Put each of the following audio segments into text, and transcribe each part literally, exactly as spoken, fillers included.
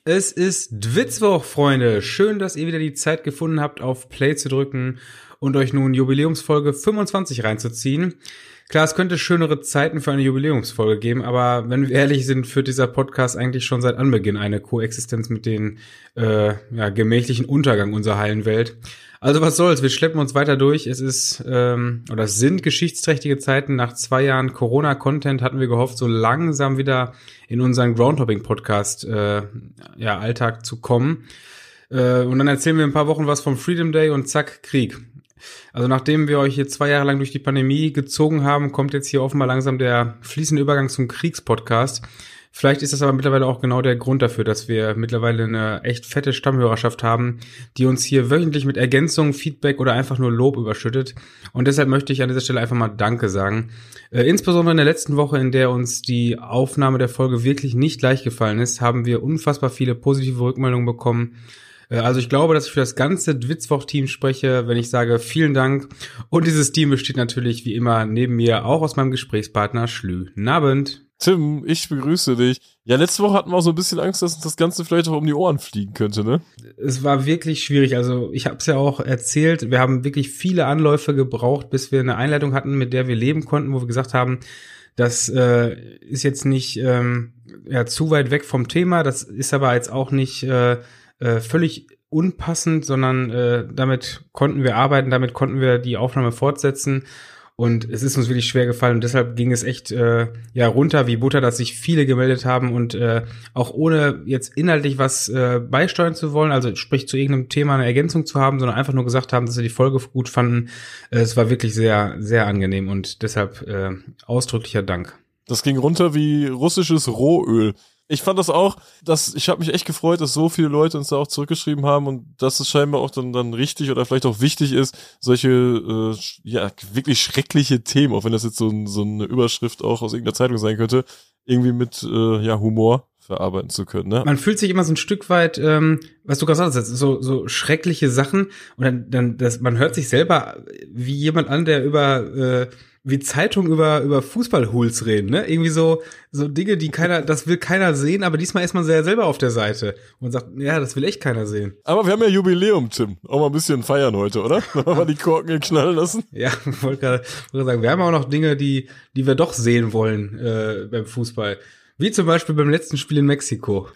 Es ist Dwitzwoch, Freunde. Schön, dass ihr wieder die Zeit gefunden habt, auf Play zu drücken und euch nun Jubiläumsfolge fünfundzwanzig reinzuziehen. Klar, es könnte schönere Zeiten für eine Jubiläumsfolge geben, aber wenn wir ehrlich sind, führt dieser Podcast eigentlich schon seit Anbeginn eine Koexistenz mit den äh, ja, gemächlichen Untergang unserer heilen Welt. Also was soll's, wir schleppen uns weiter durch. Es ist ähm, oder es sind geschichtsträchtige Zeiten. Nach zwei Jahren Corona-Content hatten wir gehofft, so langsam wieder in unseren Groundhopping-Podcast äh, ja, Alltag zu kommen. Äh, und dann erzählen wir ein paar Wochen was vom Freedom Day und zack, Krieg. Also nachdem wir euch hier zwei Jahre lang durch die Pandemie gezogen haben, kommt jetzt hier offenbar langsam der fließende Übergang zum Kriegspodcast. Vielleicht ist das aber mittlerweile auch genau der Grund dafür, dass wir mittlerweile eine echt fette Stammhörerschaft haben, die uns hier wöchentlich mit Ergänzungen, Feedback oder einfach nur Lob überschüttet. Und deshalb möchte ich an dieser Stelle einfach mal Danke sagen. Äh, insbesondere in der letzten Woche, in der uns die Aufnahme der Folge wirklich nicht leicht gefallen ist, haben wir unfassbar viele positive Rückmeldungen bekommen. Äh, also ich glaube, dass ich für das ganze Dwitzwoch-Team spreche, wenn ich sage vielen Dank. Und dieses Team besteht natürlich wie immer neben mir auch aus meinem Gesprächspartner Schlü. Guten Abend. Tim, ich begrüße dich. Ja, letzte Woche hatten wir auch so ein bisschen Angst, dass uns das Ganze vielleicht auch um die Ohren fliegen könnte, ne? Es war wirklich schwierig. Also ich habe es ja auch erzählt, wir haben wirklich viele Anläufe gebraucht, bis wir eine Einleitung hatten, mit der wir leben konnten, wo wir gesagt haben, das äh, ist jetzt nicht ähm, ja, zu weit weg vom Thema, das ist aber jetzt auch nicht äh, äh, völlig unpassend, sondern äh, damit konnten wir arbeiten, damit konnten wir die Aufnahme fortsetzen. Und es ist uns wirklich schwer gefallen und deshalb ging es echt äh, ja runter wie Butter, dass sich viele gemeldet haben und äh, auch ohne jetzt inhaltlich was äh, beisteuern zu wollen, also sprich zu irgendeinem Thema eine Ergänzung zu haben, sondern einfach nur gesagt haben, dass sie die Folge gut fanden. Äh, es war wirklich sehr, sehr angenehm und deshalb äh, ausdrücklicher Dank. Das ging runter wie russisches Rohöl. Ich fand das auch, dass ich habe mich echt gefreut, dass so viele Leute uns da auch zurückgeschrieben haben und dass es scheinbar auch dann dann richtig oder vielleicht auch wichtig ist, solche äh, ja wirklich schreckliche Themen, auch wenn das jetzt so, so eine Überschrift auch aus irgendeiner Zeitung sein könnte, irgendwie mit äh, ja Humor verarbeiten zu können, ne? Man fühlt sich immer so ein Stück weit, ähm, was du gerade sagst, so so schreckliche Sachen und dann dann das man hört sich selber wie jemand an, der über äh, wie Zeitungen über über Fußballhools reden, ne? Irgendwie so so Dinge, die keiner, das will keiner sehen, aber diesmal ist man sehr selber auf der Seite und sagt, ja, das will echt keiner sehen. Aber wir haben ja Jubiläum, Tim. Auch mal ein bisschen feiern heute, oder? Wollen wir die Korken hier knallen lassen? Ja, ich wollte gerade sagen, wir haben auch noch Dinge, die die wir doch sehen wollen äh, beim Fußball. Wie zum Beispiel beim letzten Spiel in Mexiko.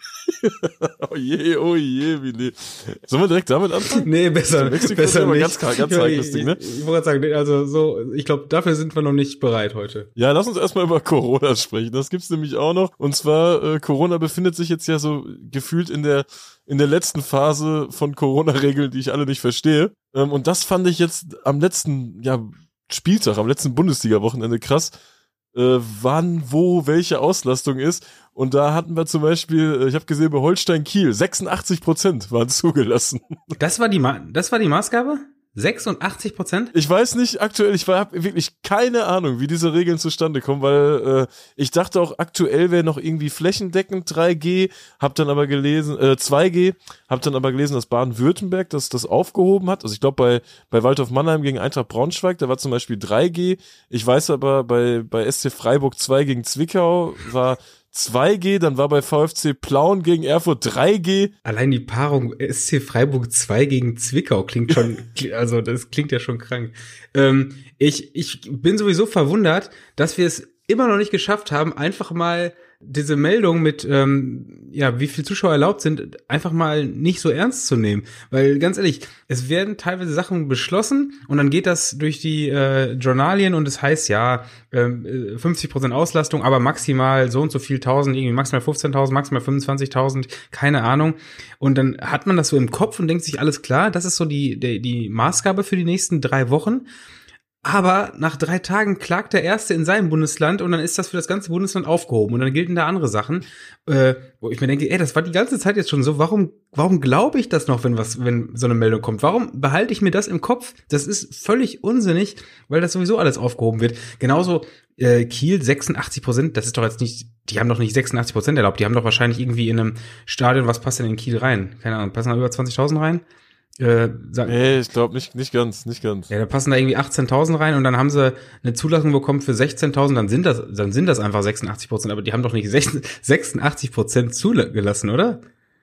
oh je, oh je, wie ne. Sollen wir direkt damit anfangen? Nee, besser, Mexiko besser ist nicht. Ganz, ganz ja, heikles Ding, ne? Ich, ich wollte gerade sagen, also so, ich glaube, dafür sind wir noch nicht bereit heute. Ja, lass uns erstmal über Corona sprechen. Das gibt's nämlich auch noch. Und zwar, äh, Corona befindet sich jetzt ja so gefühlt in der in der letzten Phase von Corona-Regeln, die ich alle nicht verstehe. Ähm, und das fand ich jetzt am letzten ja, Spieltag, am letzten Bundesliga-Wochenende krass, Äh, wann, wo, welche Auslastung ist. Und da hatten wir zum Beispiel, ich habe gesehen, bei Holstein Kiel, sechsundachtzig Prozent waren zugelassen. Das war die Ma- das war die Maßgabe? sechsundachtzig Prozent? Ich weiß nicht aktuell, ich habe wirklich keine Ahnung, wie diese Regeln zustande kommen, weil äh, ich dachte auch, aktuell wäre noch irgendwie flächendeckend drei G, hab dann aber gelesen, äh, zwei G, hab dann aber gelesen, dass Baden-Württemberg das das aufgehoben hat. Also ich glaube, bei bei Waldhof Mannheim gegen Eintracht Braunschweig, da war zum Beispiel drei G. Ich weiß aber, bei bei S C Freiburg zwei gegen Zwickau war zwei G, dann war bei VfC Plauen gegen Erfurt drei G. Allein die Paarung S C Freiburg zwei gegen Zwickau klingt schon, also das klingt ja schon krank. Ähm, ich, ich bin sowieso verwundert, dass wir es immer noch nicht geschafft haben, einfach mal diese Meldung mit, ähm, ja, wie viele Zuschauer erlaubt sind, einfach mal nicht so ernst zu nehmen. Weil, ganz ehrlich, es werden teilweise Sachen beschlossen und dann geht das durch die äh, Journalien und es heißt, ja, äh, fünfzig Prozent Auslastung, aber maximal so und so viel tausend, irgendwie maximal fünfzehntausend, maximal fünfundzwanzigtausend, keine Ahnung. Und dann hat man das so im Kopf und denkt sich, alles klar, das ist so die, die, die Maßgabe für die nächsten drei Wochen. Aber nach drei Tagen klagt der Erste in seinem Bundesland und dann ist das für das ganze Bundesland aufgehoben und dann gelten da andere Sachen, äh, wo ich mir denke, ey, das war die ganze Zeit jetzt schon so, warum warum glaube ich das noch, wenn was wenn so eine Meldung kommt? Warum behalte ich mir das im Kopf? Das ist völlig unsinnig, weil das sowieso alles aufgehoben wird. Genauso äh, Kiel sechsundachtzig Prozent, das ist doch jetzt nicht, die haben doch nicht sechsundachtzig Prozent erlaubt, die haben doch wahrscheinlich irgendwie in einem Stadion, was passt denn in Kiel rein? Keine Ahnung, passen da über zwanzigtausend rein? Äh, sagen, nee, ich glaube nicht nicht ganz, nicht ganz. Ja, da passen da irgendwie achtzehntausend rein und dann haben sie eine Zulassung bekommen für sechzehntausend, dann sind das dann sind das einfach sechsundachtzig Prozent, aber die haben doch nicht sechsundachtzig Prozent zugelassen, oder?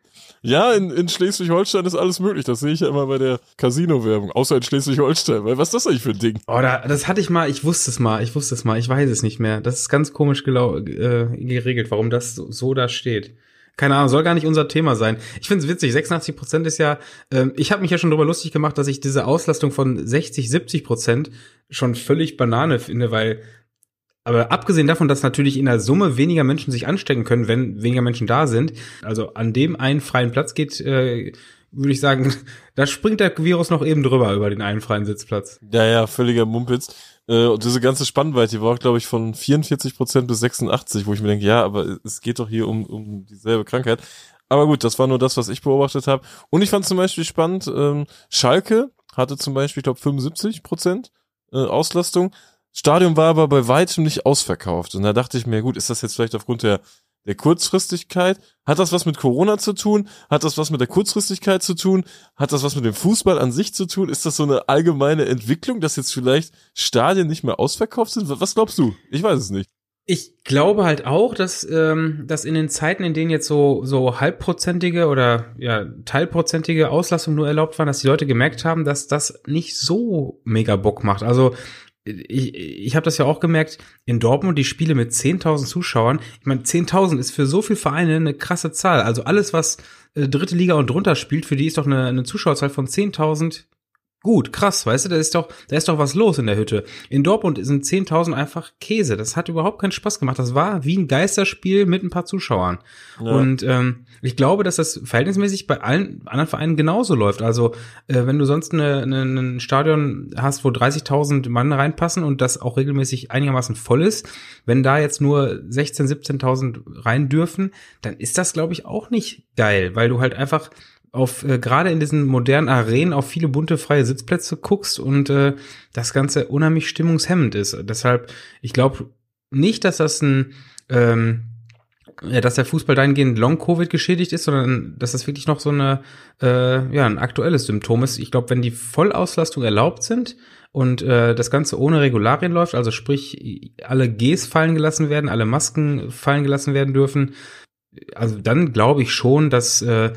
Ja, in, in Schleswig-Holstein ist alles möglich. Das sehe ich ja immer bei der Casino-Werbung. Außer in Schleswig-Holstein. Weil was ist das eigentlich für ein Ding? Oh, da, das hatte ich mal, ich wusste es mal, ich wusste es mal, ich weiß es nicht mehr. Das ist ganz komisch gelau- äh, geregelt, warum das so, so da steht. Keine Ahnung, soll gar nicht unser Thema sein. Ich finde es witzig, sechsundachtzig Prozent ist ja, ähm, ich habe mich ja schon darüber lustig gemacht, dass ich diese Auslastung von sechzig, siebzig Prozent schon völlig Banane finde, weil, aber abgesehen davon, dass natürlich in der Summe weniger Menschen sich anstecken können, wenn weniger Menschen da sind, also an dem einen freien Platz geht, äh, würde ich sagen, da springt der Virus noch eben drüber über den einen freien Sitzplatz. Ja, ja, völliger Mumpitz. Äh, und diese ganze Spannweite, die war, glaube ich, von vierundvierzig Prozent bis sechsundachtzig, wo ich mir denke, ja, aber es geht doch hier um, um dieselbe Krankheit. Aber gut, das war nur das, was ich beobachtet habe. Und ich fand zum Beispiel spannend, ähm, Schalke hatte zum Beispiel, ich glaube, fünfundsiebzig Prozent äh, Auslastung. Stadion war aber bei weitem nicht ausverkauft. Und da dachte ich mir, gut, ist das jetzt vielleicht aufgrund der der Kurzfristigkeit? Hat das was mit Corona zu tun? Hat das was mit der Kurzfristigkeit zu tun? Hat das was mit dem Fußball an sich zu tun? Ist das so eine allgemeine Entwicklung, dass jetzt vielleicht Stadien nicht mehr ausverkauft sind? Was glaubst du? Ich weiß es nicht. Ich glaube halt auch, dass, ähm, dass in den Zeiten, in denen jetzt so, so halbprozentige oder ja teilprozentige Auslastung nur erlaubt waren, dass die Leute gemerkt haben, dass das nicht so mega Bock macht. Also ich, ich habe das ja auch gemerkt, in Dortmund die Spiele mit zehntausend Zuschauern, ich meine, zehntausend ist für so viele Vereine eine krasse Zahl. Also alles, was äh, dritte Liga und drunter spielt, für die ist doch eine, eine Zuschauerzahl von zehntausend gut, krass, weißt du, da ist doch, da ist doch was los in der Hütte. In Dortmund sind zehntausend einfach Käse. Das hat überhaupt keinen Spaß gemacht. Das war wie ein Geisterspiel mit ein paar Zuschauern. Ja. Und ähm, ich glaube, dass das verhältnismäßig bei allen anderen Vereinen genauso läuft. Also äh, wenn du sonst eine, eine, ein Stadion hast, wo dreißigtausend Mann reinpassen und das auch regelmäßig einigermaßen voll ist, wenn da jetzt nur sechzehntausend, siebzehntausend rein dürfen, dann ist das, glaube ich, auch nicht geil, weil du halt einfach auf äh, gerade in diesen modernen Arenen auf viele bunte freie Sitzplätze guckst und äh, das Ganze unheimlich stimmungshemmend ist. Deshalb, ich glaube nicht, dass das ein ähm, ja, dass der Fußball dahingehend Long-Covid geschädigt ist, sondern dass das wirklich noch so eine äh, ja ein aktuelles Symptom ist. Ich glaube, wenn die Vollauslastung erlaubt sind und äh, das Ganze ohne Regularien läuft, also sprich alle Gs fallen gelassen werden, alle Masken fallen gelassen werden dürfen, also dann glaube ich schon, dass äh,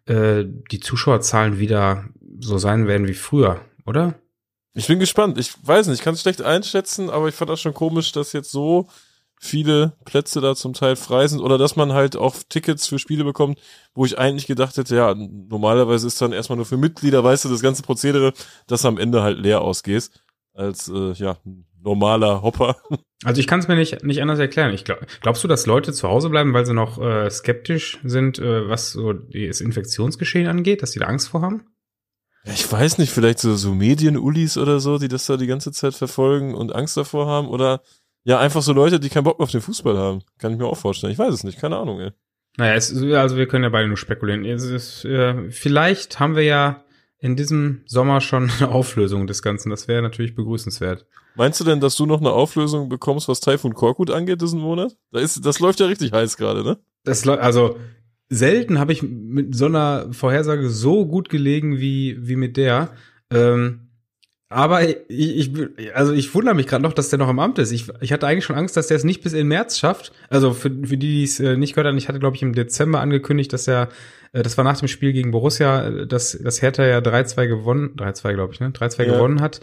die Zuschauerzahlen wieder so sein werden wie früher, oder? Ich bin gespannt. Ich weiß nicht, ich kann es schlecht einschätzen, aber ich fand das schon komisch, dass jetzt so viele Plätze da zum Teil frei sind oder dass man halt auch Tickets für Spiele bekommt, wo ich eigentlich gedacht hätte, ja, normalerweise ist dann erstmal nur für Mitglieder, weißt du, das ganze Prozedere, dass am Ende halt leer ausgehst, als, äh, ja, normaler Hopper. Also ich kann es mir nicht nicht anders erklären. Ich glaub, glaubst du, dass Leute zu Hause bleiben, weil sie noch äh, skeptisch sind, äh, was so das Infektionsgeschehen angeht, dass die da Angst vor haben? Ja, ich weiß nicht, vielleicht so, so Medien-Ulis oder so, die das da die ganze Zeit verfolgen und Angst davor haben oder ja, einfach so Leute, die keinen Bock mehr auf den Fußball haben. Kann ich mir auch vorstellen. Ich weiß es nicht, keine Ahnung, ey. Naja, es, also wir können ja beide nur spekulieren. Es ist, äh, vielleicht haben wir ja in diesem Sommer schon eine Auflösung des Ganzen. Das wäre natürlich begrüßenswert. Meinst du denn, dass du noch eine Auflösung bekommst, was Taifun Korkut angeht diesen Monat? Da ist, das läuft ja richtig heiß gerade, ne? Das also selten habe ich mit so einer Vorhersage so gut gelegen wie wie mit der. Ähm, aber ich, ich also ich wundere mich gerade noch, dass der noch im Amt ist. Ich, ich hatte eigentlich schon Angst, dass der es nicht bis in März schafft. Also für, für die, die es nicht gehört haben, ich hatte, glaube ich, im Dezember angekündigt, dass er, das war nach dem Spiel gegen Borussia, dass, dass Hertha ja drei zwei gewonnen, drei zwei glaube ich, ne, drei zwei ja. gewonnen hat,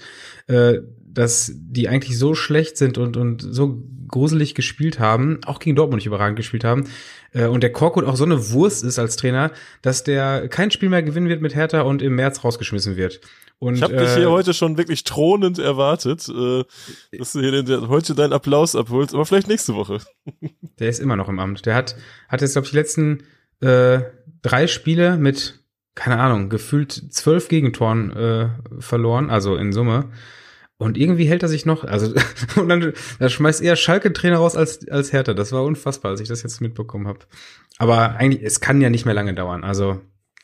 dass die eigentlich so schlecht sind und, und so gruselig gespielt haben, auch gegen Dortmund nicht überragend gespielt haben, und der Korkut auch so eine Wurst ist als Trainer, dass der kein Spiel mehr gewinnen wird mit Hertha und im März rausgeschmissen wird. Und, ich habe äh, dich hier heute schon wirklich thronend erwartet, äh, dass du hier den, der, heute deinen Applaus abholst, aber vielleicht nächste Woche. Der ist immer noch im Amt. Der hat hat jetzt, glaube ich, die letzten äh, drei Spiele mit, keine Ahnung, gefühlt zwölf Gegentoren äh, verloren, also in Summe. Und irgendwie hält er sich noch, also und dann, dann schmeißt eher Schalke-Trainer raus als als Hertha. Das war unfassbar, als ich das jetzt mitbekommen habe. Aber eigentlich, es kann ja nicht mehr lange dauern. Also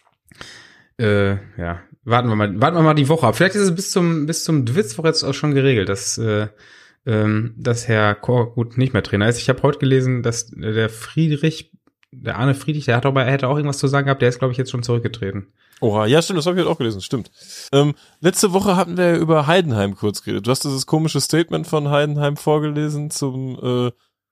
äh, ja, warten wir mal, warten wir mal die Woche ab. Vielleicht ist es bis zum bis zum Dwitzwoch jetzt auch schon geregelt, dass äh, ähm, dass Herr Korkut nicht mehr Trainer ist. Ich habe heute gelesen, dass der Friedrich, der Arne Friedrich, der hat auch, er hätte auch irgendwas zu sagen gehabt. Der ist, glaube ich, jetzt schon zurückgetreten. Oha, ja stimmt, das habe ich heute auch gelesen, stimmt. Ähm, letzte Woche hatten wir über Heidenheim kurz geredet. Du hast dieses komische Statement von Heidenheim vorgelesen zum äh,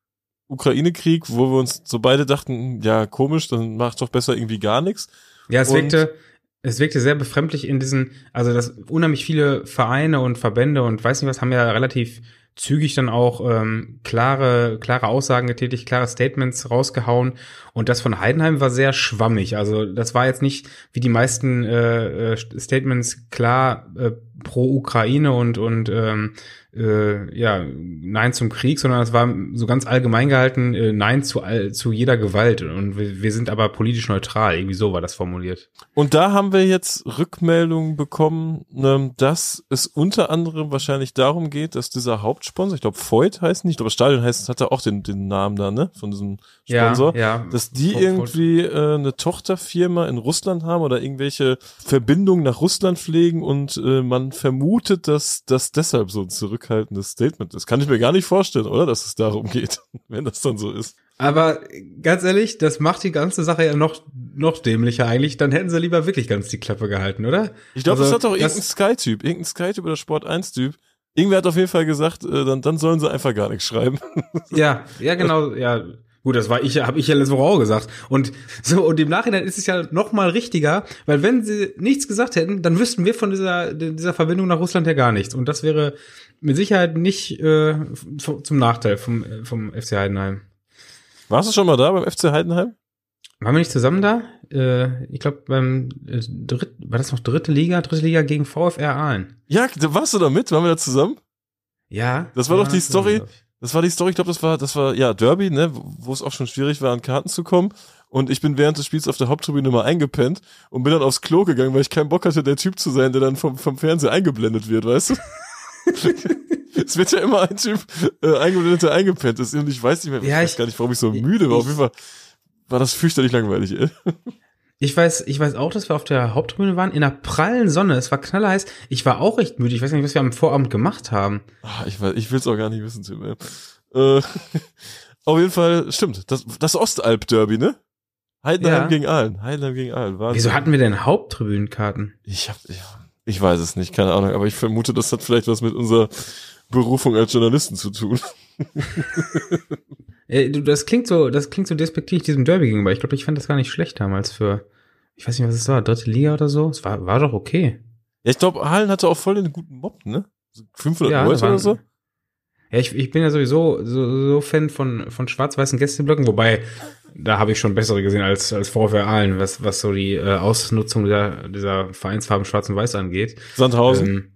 Ukraine-Krieg, wo wir uns so beide dachten, ja, komisch, dann macht doch besser irgendwie gar nichts. Ja, es Und wirkte, es wirkte sehr befremdlich in diesen, also das unheimlich viele Vereine und Verbände und weiß nicht was, haben ja relativ zügig dann auch ähm, klare klare Aussagen getätigt, klare Statements rausgehauen und das von Heidenheim war sehr schwammig. Also das war jetzt nicht wie die meisten äh, Statements klar äh, pro Ukraine und und ähm, äh, ja Nein zum Krieg, sondern es war so ganz allgemein gehalten, äh, Nein zu all, zu jeder Gewalt und wir, wir sind aber politisch neutral. Irgendwie so war das formuliert. Und da haben wir jetzt Rückmeldungen bekommen, ne, dass es unter anderem wahrscheinlich darum geht, dass dieser Hauptsponsor, ich glaube Voigt heißt nicht, aber Stadion heißt, hat er auch den, den Namen da, ne, von diesem Sponsor, ja, ja. dass die Voigt. irgendwie äh, eine Tochterfirma in Russland haben oder irgendwelche Verbindungen nach Russland pflegen und äh, man vermutet, dass das deshalb so ein zurückhaltendes Statement ist. Kann ich mir gar nicht vorstellen, oder, dass es darum geht, wenn das dann so ist. Aber ganz ehrlich, das macht die ganze Sache ja noch noch dämlicher eigentlich. Dann hätten sie lieber wirklich ganz die Klappe gehalten, oder? Ich glaube, also, das hat doch irgendein Sky-Typ, irgendein Sky-Typ oder Sport eins Typ. Irgendwer hat auf jeden Fall gesagt, äh, dann, dann sollen sie einfach gar nichts schreiben. Ja, ja genau, ja. Gut, das war ich, habe ich ja letzte Woche auch gesagt. Und so, und im Nachhinein ist es ja noch mal richtiger, weil wenn sie nichts gesagt hätten, dann wüssten wir von dieser dieser Verbindung nach Russland ja gar nichts. Und das wäre mit Sicherheit nicht äh, zum Nachteil vom vom F C Heidenheim. Warst du schon mal da beim F C Heidenheim? Waren wir nicht zusammen da? Äh, ich glaube beim äh, dritt, war das noch dritte Liga, dritte Liga gegen VfR Aalen. Ja, da warst du da mit? Waren wir da zusammen? Ja. Das war ja, doch die Story. Das war die Story, ich glaube, das war, das war, ja, Derby, ne, wo es auch schon schwierig war, an Karten zu kommen. Und ich bin während des Spiels auf der Haupttribüne mal eingepennt und bin dann aufs Klo gegangen, weil ich keinen Bock hatte, der Typ zu sein, der dann vom, vom Fernseher eingeblendet wird, weißt du? Es wird ja immer ein Typ äh, eingeblendet, der eingepennt ist. Und ich weiß nicht mehr, ja, ich weiß ich, gar nicht, warum ich so müde war. Ich, auf jeden Fall war das fürchterlich langweilig, ey. Ich weiß, ich weiß auch, dass wir auf der Haupttribüne waren, in der prallen Sonne, es war knallerheiß. Ich war auch recht müde, ich weiß nicht, was wir am Vorabend gemacht haben. Ach, ich weiß, ich will's auch gar nicht wissen, Tim, ey. Äh, auf jeden Fall, stimmt, das, das Ostalb-Derby, ne? Heidenheim ja. gegen Aalen, Heidenheim gegen Aalen. Wahnsinn. Wieso hatten wir denn Haupttribünenkarten? Ich hab, ich, ich weiß es nicht, keine Ahnung, aber ich vermute, das hat vielleicht was mit unserer Berufung als Journalisten zu tun. äh, du, das klingt so, das klingt so despektierlich diesem Derby gegenüber. Ich glaube, ich fand das gar nicht schlecht damals für, ich weiß nicht, was es war, dritte Liga oder so. Es war, war doch okay. Ja, ich glaube, Aalen hatte auch voll den guten Mob, ne? fünfhundert ja, Leute waren, oder so? Ja, ich, ich bin ja sowieso so, so Fan von, von schwarz-weißen Gästeblöcken, wobei, da habe ich schon bessere gesehen als, als VfR Aalen, was, was so die äh, Ausnutzung dieser, dieser Vereinsfarben schwarz und weiß angeht. Sandhausen. Ähm,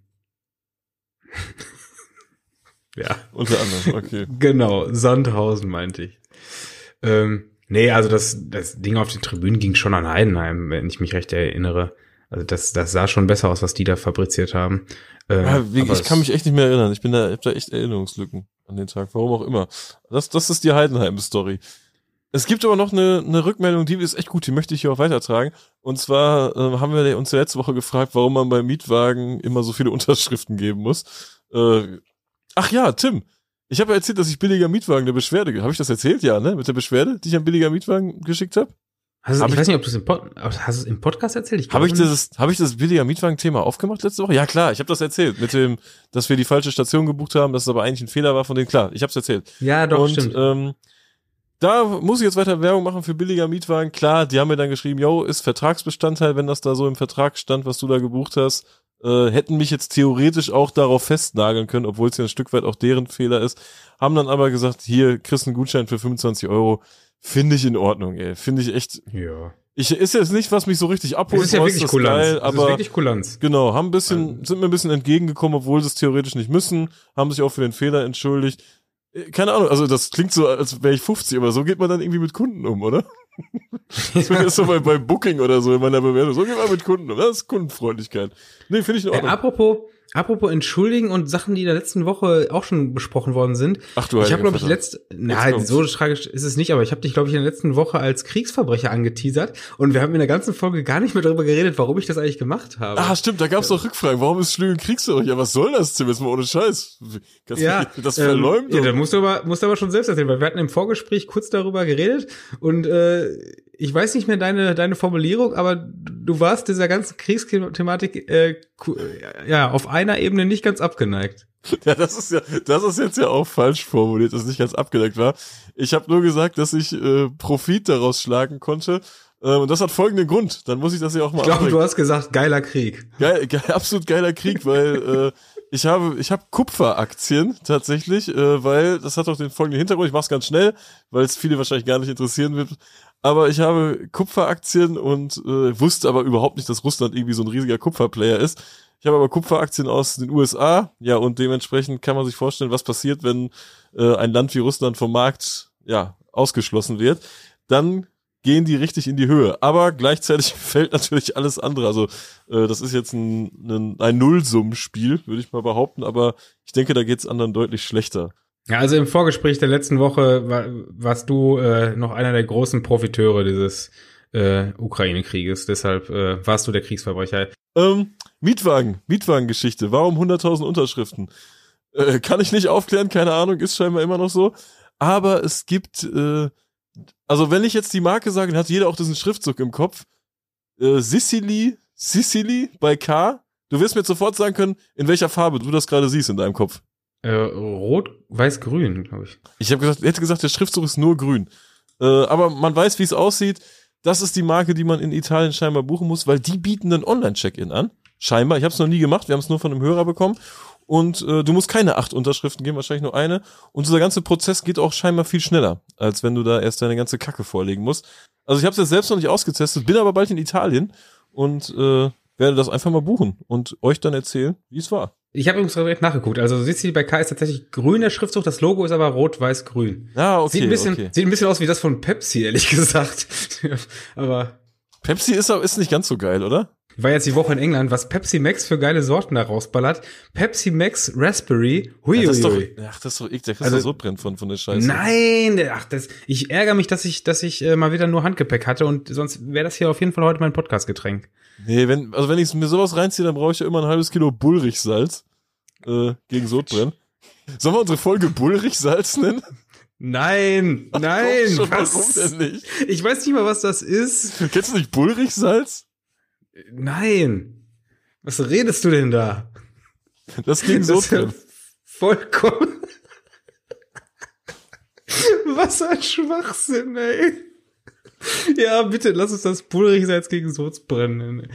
ja. Unter anderem, okay. Genau, Sandhausen meinte ich. Ähm, nee, also das, das Ding auf den Tribünen ging schon an Heidenheim, wenn ich mich recht erinnere. Also das, das sah schon besser aus, was die da fabriziert haben. Ähm, ja, wie, ich kann mich echt nicht mehr erinnern. Ich bin da, ich hab da echt Erinnerungslücken an den Tag. Warum auch immer. Das, das ist die Heidenheim-Story. Es gibt aber noch eine, eine Rückmeldung, die ist echt gut, die möchte ich hier auch weitertragen. Und zwar äh, haben wir uns letzte Woche gefragt, warum man bei Mietwagen immer so viele Unterschriften geben muss. Äh, ach ja, Tim, ich habe ja erzählt, dass ich billiger Mietwagen eine Beschwerde, habe ich das erzählt? Ja, ne? Mit der Beschwerde, die ich an billiger Mietwagen geschickt habe? Also, hab ich, ich weiß nicht, ob du es im, Pod, hast du es im Podcast erzählt? Ich habe ich das, habe ich das billiger Mietwagen-Thema aufgemacht letzte Woche? Ja klar, ich habe das erzählt mit dem, dass wir die falsche Station gebucht haben, dass es aber eigentlich ein Fehler war von denen. Klar, ich habe es erzählt. Ja, doch, Und, stimmt. Ähm, da muss ich jetzt weiter Werbung machen für billiger Mietwagen. Klar, die haben mir dann geschrieben, yo, ist Vertragsbestandteil, wenn das da so im Vertrag stand, was du da gebucht hast. Äh, hätten mich jetzt theoretisch auch darauf festnageln können, obwohl es ja ein Stück weit auch deren Fehler ist. Haben dann aber gesagt, hier, kriegst einen Gutschein für fünfundzwanzig Euro. Finde ich in Ordnung, ey. Finde ich echt. Ja. Ich, ist jetzt nicht, was mich so richtig abholt. Das ist ja wirklich das Kulanz. Geil, das aber ist wirklich Kulanz. Genau, haben ein bisschen, sind mir ein bisschen entgegengekommen, obwohl sie es theoretisch nicht müssen, haben sich auch für den Fehler entschuldigt. Keine Ahnung, also das klingt so, als wäre ich fünfzig, aber so geht man dann irgendwie mit Kunden um, oder? Das ist so bei, bei Booking oder so in meiner Bewertung. So geht man mit Kunden um. Das ist Kundenfreundlichkeit. Nee, finde ich in Ordnung. Äh, apropos, apropos entschuldigen und Sachen, die in der letzten Woche auch schon besprochen worden sind. Ach du Ich habe, glaube ich, Vater. letzte, na, so tragisch ist es nicht, aber ich habe dich, glaube ich, in der letzten Woche als Kriegsverbrecher angeteasert und wir haben in der ganzen Folge gar nicht mehr darüber geredet, warum ich das eigentlich gemacht habe. Ah, stimmt, da gab es doch Rückfragen. Warum ist Schlügel Kriegsverbrecher? Was soll das, Tim? Jetzt mal ohne Scheiß. Das, ja, das verleumdet. Ähm, ja, da musst du aber, musst du aber schon selbst erzählen, weil wir hatten im Vorgespräch kurz darüber geredet und äh, ich weiß nicht mehr deine deine Formulierung, aber du warst dieser ganzen Kriegsthematik äh, ja auf einer Ebene nicht ganz abgeneigt. Ja, das ist ja, das ist jetzt ja auch falsch formuliert, dass es nicht ganz abgedeckt war. Ich habe nur gesagt, dass ich äh, Profit daraus schlagen konnte. Äh, und das hat folgenden Grund. Dann muss ich das ja auch mal. Ich glaube, du hast gesagt, geiler Krieg. Geil, geil, absolut geiler Krieg, weil äh, ich habe, ich habe Kupferaktien tatsächlich, äh, weil das hat auch den folgenden Hintergrund. Ich mach's ganz schnell, weil es viele wahrscheinlich gar nicht interessieren wird. Aber ich habe Kupferaktien und äh, wusste aber überhaupt nicht, dass Russland irgendwie so ein riesiger Kupferplayer ist. Ich habe aber Kupferaktien aus den U S A, ja, und dementsprechend kann man sich vorstellen, was passiert, wenn äh, ein Land wie Russland vom Markt, ja, ausgeschlossen wird. Dann gehen die richtig in die Höhe. Aber gleichzeitig fällt natürlich alles andere. Also äh, das ist jetzt ein, ein, ein Nullsummenspiel, würde ich mal behaupten. Aber ich denke, da geht's anderen deutlich schlechter. Ja, also im Vorgespräch der letzten Woche war, warst du äh, noch einer der großen Profiteure dieses äh, Ukraine-Krieges. Deshalb äh, warst du der Kriegsverbrecher. Ähm, Mietwagen, Mietwagengeschichte. Warum hunderttausend Unterschriften? Äh, kann ich nicht aufklären, keine Ahnung, ist scheinbar immer noch so. Aber es gibt, äh, also wenn ich jetzt die Marke sage, dann hat jeder auch diesen Schriftzug im Kopf. Äh, Sicily, Sicily bei K. Du wirst mir jetzt sofort sagen können, in welcher Farbe du das gerade siehst in deinem Kopf. Äh, rot, weiß, grün, glaube ich. Ich habe gesagt, hätte gesagt, der Schriftzug ist nur grün. Äh, aber man weiß, wie es aussieht. Das ist die Marke, die man in Italien scheinbar buchen muss, weil die bieten einen Online-Check-In an. Scheinbar. Ich habe es noch nie gemacht. Wir haben es nur von einem Hörer bekommen. Und äh, du musst keine acht Unterschriften geben, wahrscheinlich nur eine. Und dieser ganze Prozess geht auch scheinbar viel schneller, als wenn du da erst deine ganze Kacke vorlegen musst. Also ich habe es jetzt selbst noch nicht ausgetestet, bin aber bald in Italien und äh, werde das einfach mal buchen und euch dann erzählen, wie es war. Ich habe übrigens direkt nachgeguckt. Also Sicily bei K ist tatsächlich grün, der Schriftzug. Das Logo ist aber rot, weiß, grün. Ah, okay, sieht ein bisschen, okay. Sieht ein bisschen aus wie das von Pepsi, ehrlich gesagt. Aber Pepsi ist, ist nicht ganz so geil, oder? Ich war jetzt die Woche in England, was Pepsi Max für geile Sorten da rausballert. Pepsi Max Raspberry. Hui, ja, das ist doch, hui. ach, das ist doch eklig. Der kriegst Also, du so brennt von, von der Scheiße. Nein, ach, das, ich ärgere mich, dass ich, dass ich äh, mal wieder nur Handgepäck hatte und sonst wäre das hier auf jeden Fall heute mein Podcast-Getränk. Nee, wenn, also wenn ich mir sowas reinziehe, dann brauche ich ja immer ein halbes Kilo Bullrichsalz äh, gegen Sodbrennen. Sollen wir unsere Folge Bullrichsalz nennen? Nein, Ach, nein, komm schon, was? warum denn nicht? Ich weiß nicht mal, was das ist. Kennst du nicht Bullrichsalz? Nein. Was redest du denn da? Das gegen Das ist ja Sodbrennen. vollkommen. Was ein Schwachsinn, ey. Ja, bitte, lass uns das Pulrichsalz gegen Sodbrennen.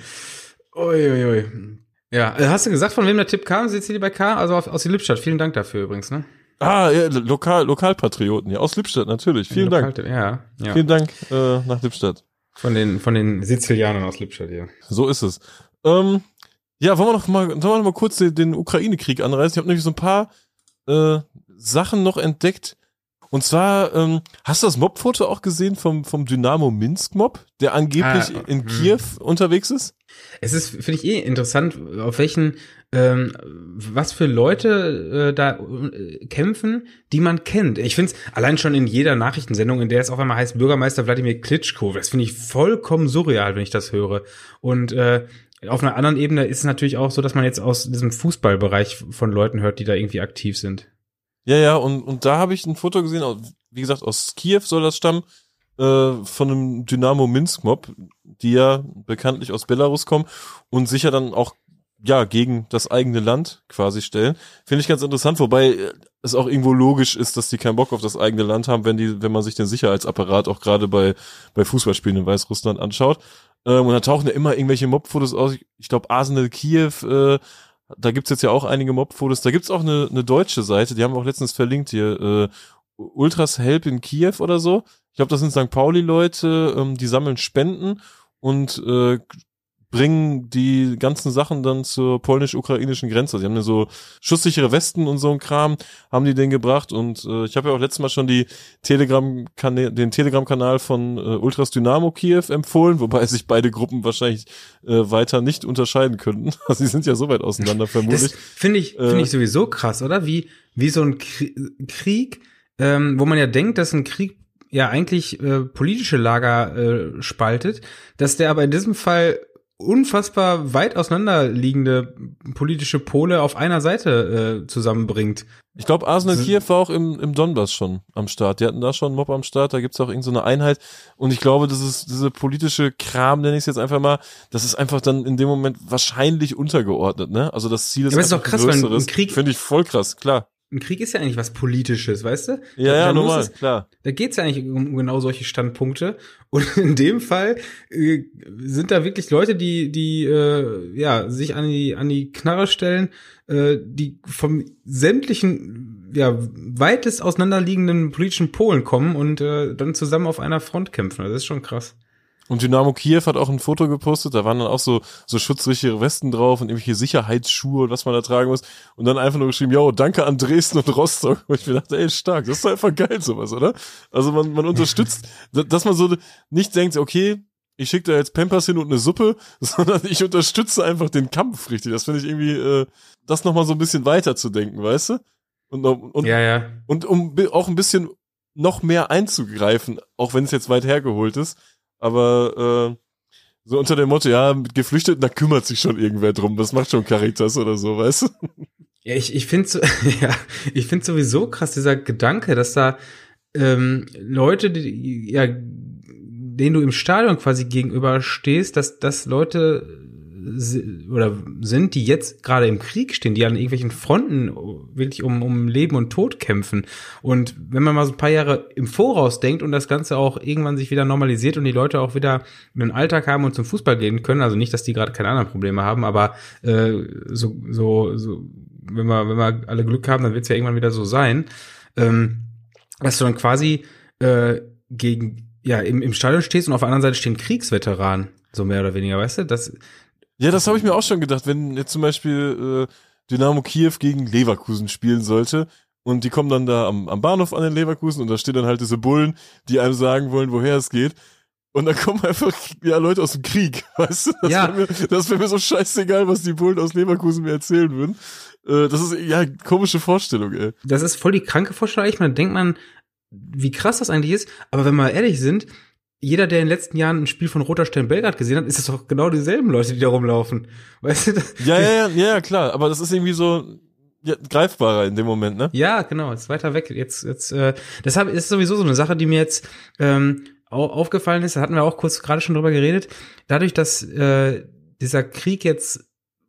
Uiuiui. Ja, hast du gesagt, von wem der Tipp kam? Sitzt ihr bei K? Also aus Lippstadt. Vielen Dank dafür übrigens, ne? Ah, ja, Lokal, Lokalpatrioten, ja, aus Lippstadt natürlich. Vielen Dank. Lokal- Ja, ja. Vielen Dank äh, nach Lippstadt. Von den, von den Sizilianern aus Lippstadt, ja. So ist es. Ähm, ja, wollen wir noch mal, wollen wir noch mal kurz den, den Ukraine-Krieg anreißen? Ich habe nämlich so ein paar äh, Sachen noch entdeckt. Und zwar, ähm, hast du das Mob-Foto auch gesehen vom, vom Dynamo Minsk-Mob, der angeblich Ah, in hm. Kiew unterwegs ist? Es ist, finde ich eh interessant, auf welchen, ähm, was für Leute äh, da äh, kämpfen, die man kennt. Ich finde es allein schon in jeder Nachrichtensendung, in der es auf einmal heißt Bürgermeister Wladimir Klitschko, das finde ich vollkommen surreal, wenn ich das höre. Und äh, auf einer anderen Ebene ist es natürlich auch so, dass man jetzt aus diesem Fußballbereich von Leuten hört, die da irgendwie aktiv sind. Ja, ja, und, und da habe ich ein Foto gesehen, wie gesagt, aus Kiew soll das stammen, äh, von einem Dynamo Minsk-Mob, die ja bekanntlich aus Belarus kommen und sich ja dann auch ja gegen das eigene Land quasi stellen. Finde ich ganz interessant, wobei es auch irgendwo logisch ist, dass die keinen Bock auf das eigene Land haben, wenn die, wenn man sich den Sicherheitsapparat auch gerade bei bei Fußballspielen in Weißrussland anschaut. Ähm, und da tauchen ja immer irgendwelche Mob-Fotos aus. Ich glaube Arsenal Kiew, äh, da gibt's jetzt ja auch einige Mob-Fotos. Da gibt's auch eine, eine deutsche Seite, die haben wir auch letztens verlinkt hier, äh, Ultras Help in Kiew oder so. Ich glaube, das sind Sankt Pauli-Leute, ähm, die sammeln Spenden und äh, bringen die ganzen Sachen dann zur polnisch-ukrainischen Grenze. Sie haben ja so schusssichere Westen und so ein Kram, haben die den gebracht. Und äh, ich habe ja auch letztes Mal schon die Telegram-Kanä- den Telegram-Kanal von äh, Ultras Dynamo Kiew empfohlen, wobei sich beide Gruppen wahrscheinlich äh, weiter nicht unterscheiden könnten. Also sie sind ja so weit auseinander vermutlich. Das finde ich, finde ich sowieso krass, oder? Wie, wie so ein Krieg, ähm, wo man ja denkt, dass ein Krieg ja eigentlich äh, politische Lager äh, spaltet, dass der aber in diesem Fall unfassbar weit auseinanderliegende politische Pole auf einer Seite äh, zusammenbringt. Ich glaube, Arsenal Kiew war auch im, im Donbass schon am Start. Die hatten da schon einen Mob am Start, da gibt's auch irgend so eine Einheit. Und ich glaube, das ist diese politische Kram, nenne ich es jetzt einfach mal, das ist einfach dann in dem Moment wahrscheinlich untergeordnet, ne? Also das Ziel ist, ja, aber ist doch krass, weil ein Krieg, finde ich voll krass, klar. Ein Krieg ist ja eigentlich was Politisches, weißt du? Ja, da, ja, da normal, es, klar. Da geht's ja eigentlich um genau solche Standpunkte. Und in dem Fall äh, sind da wirklich Leute, die, die äh, ja sich an die an die Knarre stellen, äh, die vom sämtlichen, ja weitest auseinanderliegenden politischen Polen kommen und äh, dann zusammen auf einer Front kämpfen. Das ist schon krass. Und Dynamo Kiew hat auch ein Foto gepostet, da waren dann auch so so schutzsichere Westen drauf und irgendwelche Sicherheitsschuhe und was man da tragen muss. Und dann einfach nur geschrieben, yo, danke an Dresden und Rostock. Und ich mir dachte, ey, stark, das ist doch einfach geil sowas, oder? Also man man unterstützt, dass man so nicht denkt, okay, ich schicke da jetzt Pampers hin und eine Suppe, sondern ich unterstütze einfach den Kampf, richtig. Das finde ich irgendwie, äh, das nochmal so ein bisschen weiter zu denken, weißt du? Und, und, ja, ja. und um auch ein bisschen noch mehr einzugreifen, auch wenn es jetzt weit hergeholt ist. Aber äh, so unter dem Motto, ja, mit Geflüchteten, da kümmert sich schon irgendwer drum. Das macht schon Caritas oder so, weißt du? Ja, ich, ich finde so, ja, ich finde sowieso krass, dieser Gedanke, dass da ähm, Leute, die, ja, denen du im Stadion quasi gegenüber stehst, dass dass Leute oder sind, die jetzt gerade im Krieg stehen, die an irgendwelchen Fronten wirklich um um Leben und Tod kämpfen. Und wenn man mal so ein paar Jahre im Voraus denkt und das Ganze auch irgendwann sich wieder normalisiert und die Leute auch wieder einen Alltag haben und zum Fußball gehen können, also nicht, dass die gerade keine anderen Probleme haben, aber äh, so so so wenn wir wenn wir alle Glück haben, dann wird es ja irgendwann wieder so sein, ähm, dass du dann quasi äh, gegen ja im im Stadion stehst und auf der anderen Seite stehen Kriegsveteranen, so mehr oder weniger, weißt du, das ja, das habe ich mir auch schon gedacht, wenn jetzt zum Beispiel äh, Dynamo Kiew gegen Leverkusen spielen sollte und die kommen dann da am, am Bahnhof an den Leverkusen und da stehen dann halt diese Bullen, die einem sagen wollen, woher es geht. Und dann kommen einfach ja Leute aus dem Krieg, weißt du? Das ja. wäre mir, das wär mir so scheißegal, was die Bullen aus Leverkusen mir erzählen würden. Äh, das ist ja komische Vorstellung, ey. Das ist voll die kranke Vorstellung. Ich meine, denkt man, wie krass das eigentlich ist. Aber wenn wir ehrlich sind, jeder, der in den letzten Jahren ein Spiel von Roter Stern Belgrad gesehen hat, ist das doch genau dieselben Leute, die da rumlaufen. Weißt du? Das, ja, ja, ja, ja, klar. Aber das ist irgendwie so ja, greifbarer in dem Moment, ne? Ja, genau. Ist weiter weg. Jetzt, jetzt. Äh, deshalb ist sowieso so eine Sache, die mir jetzt ähm, auch aufgefallen ist. Da hatten wir auch kurz gerade schon drüber geredet. Dadurch, dass äh, dieser Krieg jetzt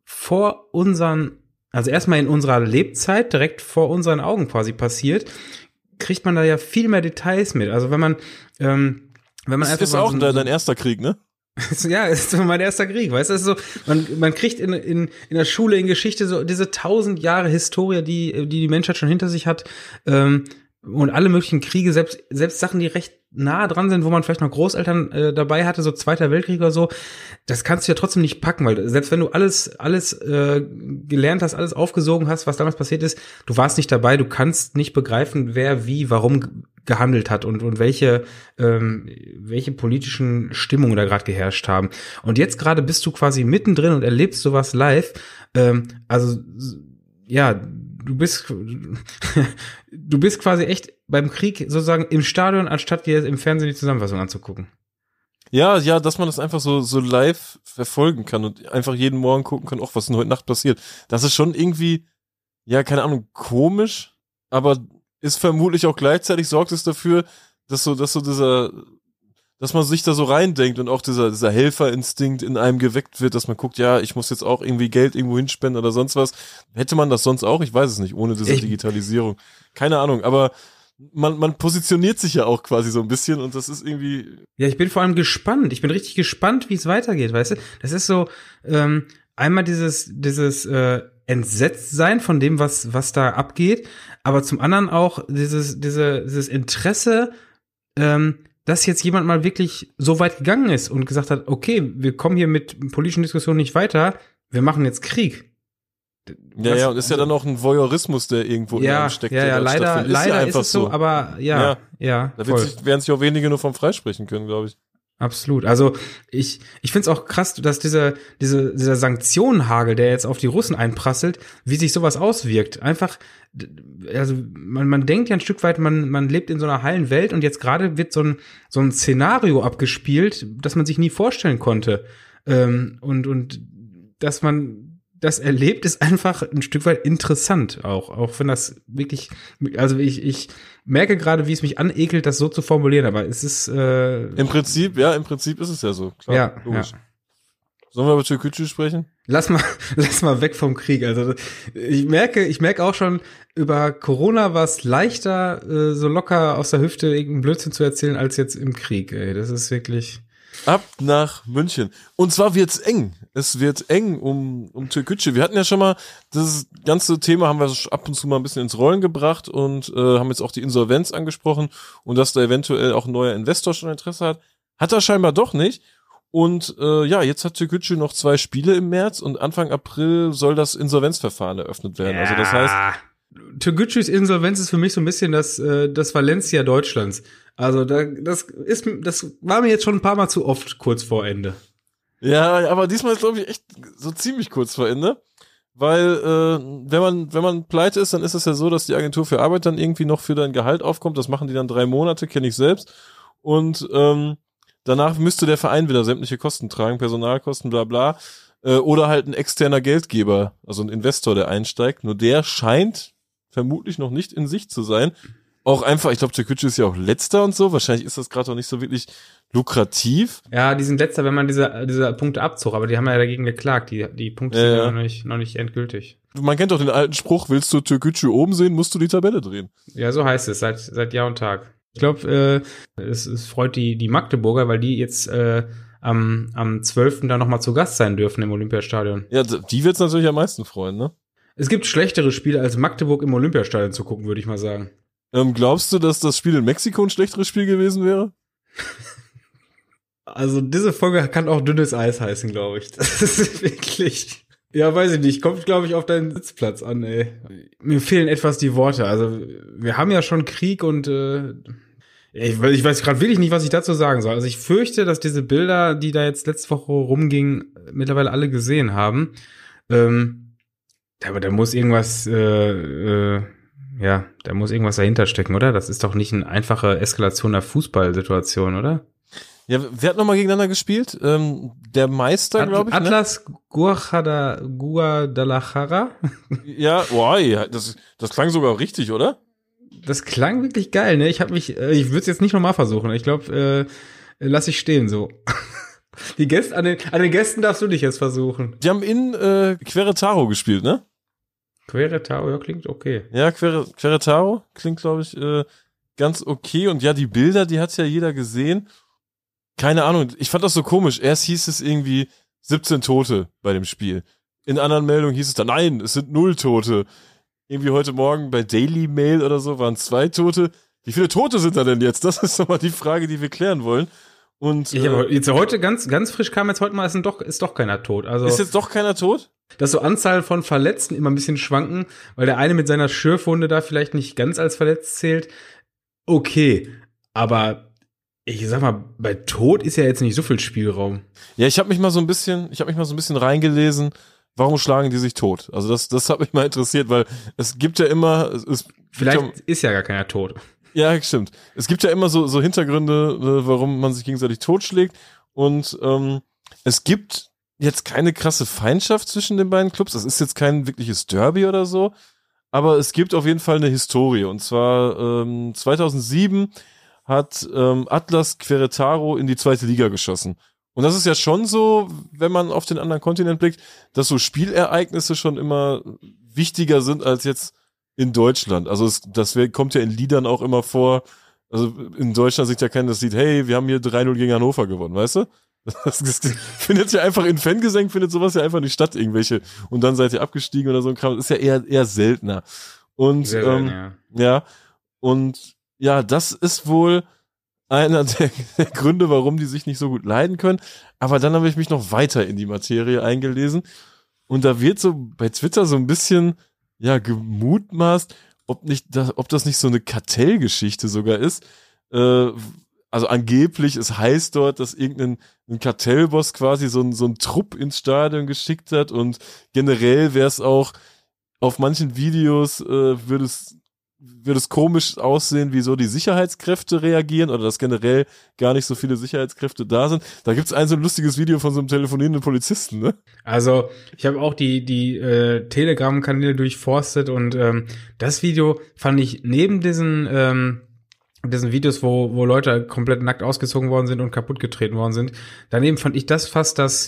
vor unseren, also erstmal in unserer Lebzeit direkt vor unseren Augen quasi passiert, kriegt man da ja viel mehr Details mit. Also wenn man ähm, Wenn man das ist auch so, dein, dein erster Krieg, ne? Ja, es ist so mein erster Krieg, weißt du, das ist so, man, man kriegt in, in, in der Schule, in Geschichte so diese tausend Jahre Historie, die, die die Menschheit schon hinter sich hat, ähm, und alle möglichen Kriege, selbst, selbst Sachen, die recht nah dran sind, wo man vielleicht noch Großeltern äh, dabei hatte, so Zweiter Weltkrieg oder so, das kannst du ja trotzdem nicht packen, weil selbst wenn du alles, alles äh, gelernt hast, alles aufgesogen hast, was damals passiert ist, du warst nicht dabei, du kannst nicht begreifen, wer wie, warum gehandelt hat und und welche ähm, welche politischen Stimmungen da gerade geherrscht haben. Und jetzt gerade bist du quasi mittendrin und erlebst sowas live. Ähm, also ja, du bist du bist quasi echt beim Krieg sozusagen im Stadion, anstatt dir im Fernsehen die Zusammenfassung anzugucken. Ja, ja, dass man das einfach so so live verfolgen kann und einfach jeden Morgen gucken kann, auch was denn heute Nacht passiert. Das ist schon irgendwie, ja, keine Ahnung, komisch, aber ist vermutlich auch gleichzeitig sorgt es dafür, dass so, dass so dieser, dass man sich da so reindenkt und auch dieser, dieser Helferinstinkt in einem geweckt wird, dass man guckt, ja, ich muss jetzt auch irgendwie Geld irgendwo hinspenden oder sonst was. Hätte man das sonst auch? Ich weiß es nicht, ohne diese ich, Digitalisierung. Keine Ahnung, aber man, man positioniert sich ja auch quasi so ein bisschen und das ist irgendwie. Ja, ich bin vor allem gespannt. Ich bin richtig gespannt, wie es weitergeht, weißt du? Das ist so, ähm, einmal dieses, dieses, äh, Entsetztsein von dem, was, was da abgeht, aber zum anderen auch dieses, diese, dieses Interesse, ähm, dass jetzt jemand mal wirklich so weit gegangen ist und gesagt hat, okay, wir kommen hier mit politischen Diskussionen nicht weiter, wir machen jetzt Krieg. Ja, was, ja, und ist ja dann auch ein Voyeurismus, der irgendwo ja, in einem steckt. Ja, ja, leider, ist leider ja ist es so, so, aber ja, ja. ja da wird sich, werden sich auch wenige nur vom freisprechen können, glaube ich. Absolut. Also ich ich find's auch krass, dass dieser diese dieser Sanktionenhagel, der jetzt auf die Russen einprasselt, wie sich sowas auswirkt. Einfach, also man man denkt ja ein Stück weit, man man lebt in so einer heilen Welt und jetzt gerade wird so ein so ein Szenario abgespielt, das man sich nie vorstellen konnte. Ähm, und, und dass man das erlebt, ist einfach ein Stück weit interessant auch. Auch wenn das wirklich, also ich, ich merke gerade, wie es mich anekelt, das so zu formulieren, aber es ist äh, Im Prinzip, ja, im Prinzip ist es ja so. Klar, ja, logisch. ja. Sollen wir über Türkgücü sprechen? Lass mal, lass mal weg vom Krieg. Also ich merke, ich merke auch schon, über Corona war es leichter, äh, so locker aus der Hüfte irgendeinen Blödsinn zu erzählen, als jetzt im Krieg. Ey, das ist wirklich. Ab nach München. Und zwar wird's eng. Es wird eng um, um Türkgücü. Wir hatten ja schon mal, das ganze Thema haben wir ab und zu mal ein bisschen ins Rollen gebracht und äh, haben jetzt auch die Insolvenz angesprochen und dass da eventuell auch ein neuer Investor schon Interesse hat. Hat er scheinbar doch nicht. Und äh, ja, jetzt hat Türkgücü noch zwei Spiele im März und Anfang April soll das Insolvenzverfahren eröffnet werden. Ja. Also das heißt, Türkgücüs Insolvenz ist für mich so ein bisschen das äh, das Valencia Deutschlands. Also da, das ist das war mir jetzt schon ein paar Mal zu oft kurz vor Ende. Ja, aber diesmal ist glaube ich echt so ziemlich kurz vor Ende, weil äh, wenn man wenn man pleite ist, dann ist es ja so, dass die Agentur für Arbeit dann irgendwie noch für dein Gehalt aufkommt. Das machen die dann drei Monate, kenne ich selbst. Und ähm, danach müsste der Verein wieder sämtliche Kosten tragen, Personalkosten, bla bla. Äh, oder halt ein externer Geldgeber, also ein Investor, der einsteigt. Nur der scheint vermutlich noch nicht in Sicht zu sein. Auch einfach, ich glaube, Türkgücü ist ja auch letzter und so. Wahrscheinlich ist das gerade auch nicht so wirklich lukrativ. Ja, die sind letzter, wenn man diese, diese Punkte abzog. Aber die haben ja dagegen geklagt. Die, die Punkte Ja, sind ja. ja noch nicht, noch nicht endgültig. Man kennt doch den alten Spruch, willst du Türkgücü oben sehen, musst du die Tabelle drehen. Ja, so heißt es, seit, seit Jahr und Tag. Ich glaube, äh, es, es freut die, die Magdeburger, weil die jetzt äh, am, am zwölften da nochmal zu Gast sein dürfen im Olympiastadion. Ja, die wird's natürlich am meisten freuen, ne? Es gibt schlechtere Spiele, als Magdeburg im Olympiastadion zu gucken, würde ich mal sagen. Ähm, glaubst du, dass das Spiel in Mexiko ein schlechteres Spiel gewesen wäre? Also diese Folge kann auch dünnes Eis heißen, glaube ich. Das ist wirklich... Ja, weiß ich nicht. Kommt, glaube ich, auf deinen Sitzplatz an, ey. Mir fehlen etwas die Worte. Also wir haben ja schon Krieg und äh, ich, ich weiß gerade wirklich nicht, was ich dazu sagen soll. Also ich fürchte, dass diese Bilder, die da jetzt letzte Woche rumgingen, mittlerweile alle gesehen haben. Ähm, aber da muss irgendwas... Äh, äh, Ja, da muss irgendwas dahinter stecken, oder? Das ist doch nicht eine einfache Eskalation der Fußballsituation, oder? Ja, wer hat nochmal gegeneinander gespielt? Ähm, der Meister, glaube ich, Atlas Guadalajara, Guadalajara. Ja, boah, das, das klang sogar richtig, oder? Das klang wirklich geil, ne? Ich habe mich, äh, ich würde es jetzt nicht nochmal versuchen. Ich glaube, äh, lass ich stehen so. Die Gäste, an den, an den Gästen darfst du dich jetzt versuchen. Die haben in äh, Querétaro gespielt, ne? Querétaro, ja, klingt okay. Ja, Quer- Querétaro klingt, glaube ich, äh, ganz okay. Und ja, die Bilder, die hat ja jeder gesehen. Keine Ahnung, ich fand das so komisch. Erst hieß es irgendwie siebzehn Tote bei dem Spiel. In anderen Meldungen hieß es dann, nein, es sind null Tote. Irgendwie heute Morgen bei Daily Mail oder so waren zwei Tote. Wie viele Tote sind da denn jetzt? Das ist doch mal die Frage, die wir klären wollen. Und Ich äh, habe jetzt heute ganz, ganz frisch kam jetzt heute mal, ist doch, ist doch keiner tot. Also ist jetzt doch keiner tot? dass so Anzahl von Verletzten immer ein bisschen schwanken, weil der eine mit seiner Schürfwunde da vielleicht nicht ganz als verletzt zählt. Okay, aber ich sag mal, bei Tod ist ja jetzt nicht so viel Spielraum. Ja, ich habe mich mal so ein bisschen, ich habe mich mal so ein bisschen reingelesen. Warum schlagen die sich tot? Also das, das hat mich mal interessiert, weil es gibt ja immer, es, es Vielleicht gibt ja, ist ja gar keiner tot. ja, stimmt. Es gibt ja immer so, so Hintergründe, äh, warum man sich gegenseitig totschlägt. Und ähm, es gibt jetzt keine krasse Feindschaft zwischen den beiden Clubs. Das ist jetzt kein wirkliches Derby oder so. Aber es gibt auf jeden Fall eine Historie. Und zwar ähm, zweitausendsieben hat ähm, Atlas Querétaro in die zweite Liga geschossen. Und das ist ja schon so, wenn man auf den anderen Kontinent blickt, dass so Spielereignisse schon immer wichtiger sind als jetzt in Deutschland. Also es, das wär, kommt ja in Liedern auch immer vor. Also in Deutschland singt ja keiner das Lied, hey, wir haben hier drei null gegen Hannover gewonnen, weißt du? Das, das, das findet ja einfach in Fangesängen, findet sowas ja einfach nicht statt, irgendwelche. Und dann seid ihr abgestiegen oder so ein Kram. Das ist ja eher, eher seltener. Und Sehr ähm, selten, ja. ja, und ja, das ist wohl einer der, der Gründe, warum die sich nicht so gut leiden können. Aber dann habe ich mich noch weiter in die Materie eingelesen. Und da wird so bei Twitter so ein bisschen, ja, gemutmaßt, ob nicht, das, ob das nicht so eine Kartellgeschichte sogar ist. Äh, also angeblich, es heißt dort, dass irgendein ein Kartellboss quasi so ein, so ein Trupp ins Stadion geschickt hat und generell wäre es auch, auf manchen Videos äh, würde es würde es komisch aussehen, wie so die Sicherheitskräfte reagieren oder dass generell gar nicht so viele Sicherheitskräfte da sind. Da gibt's ein so ein lustiges Video von so einem telefonierenden Polizisten, ne? Also ich habe auch die die äh, Telegram-Kanäle durchforstet und ähm, das Video fand ich neben diesen ähm, diesen Videos, wo wo Leute komplett nackt ausgezogen worden sind und kaputt getreten worden sind, daneben fand ich das fast das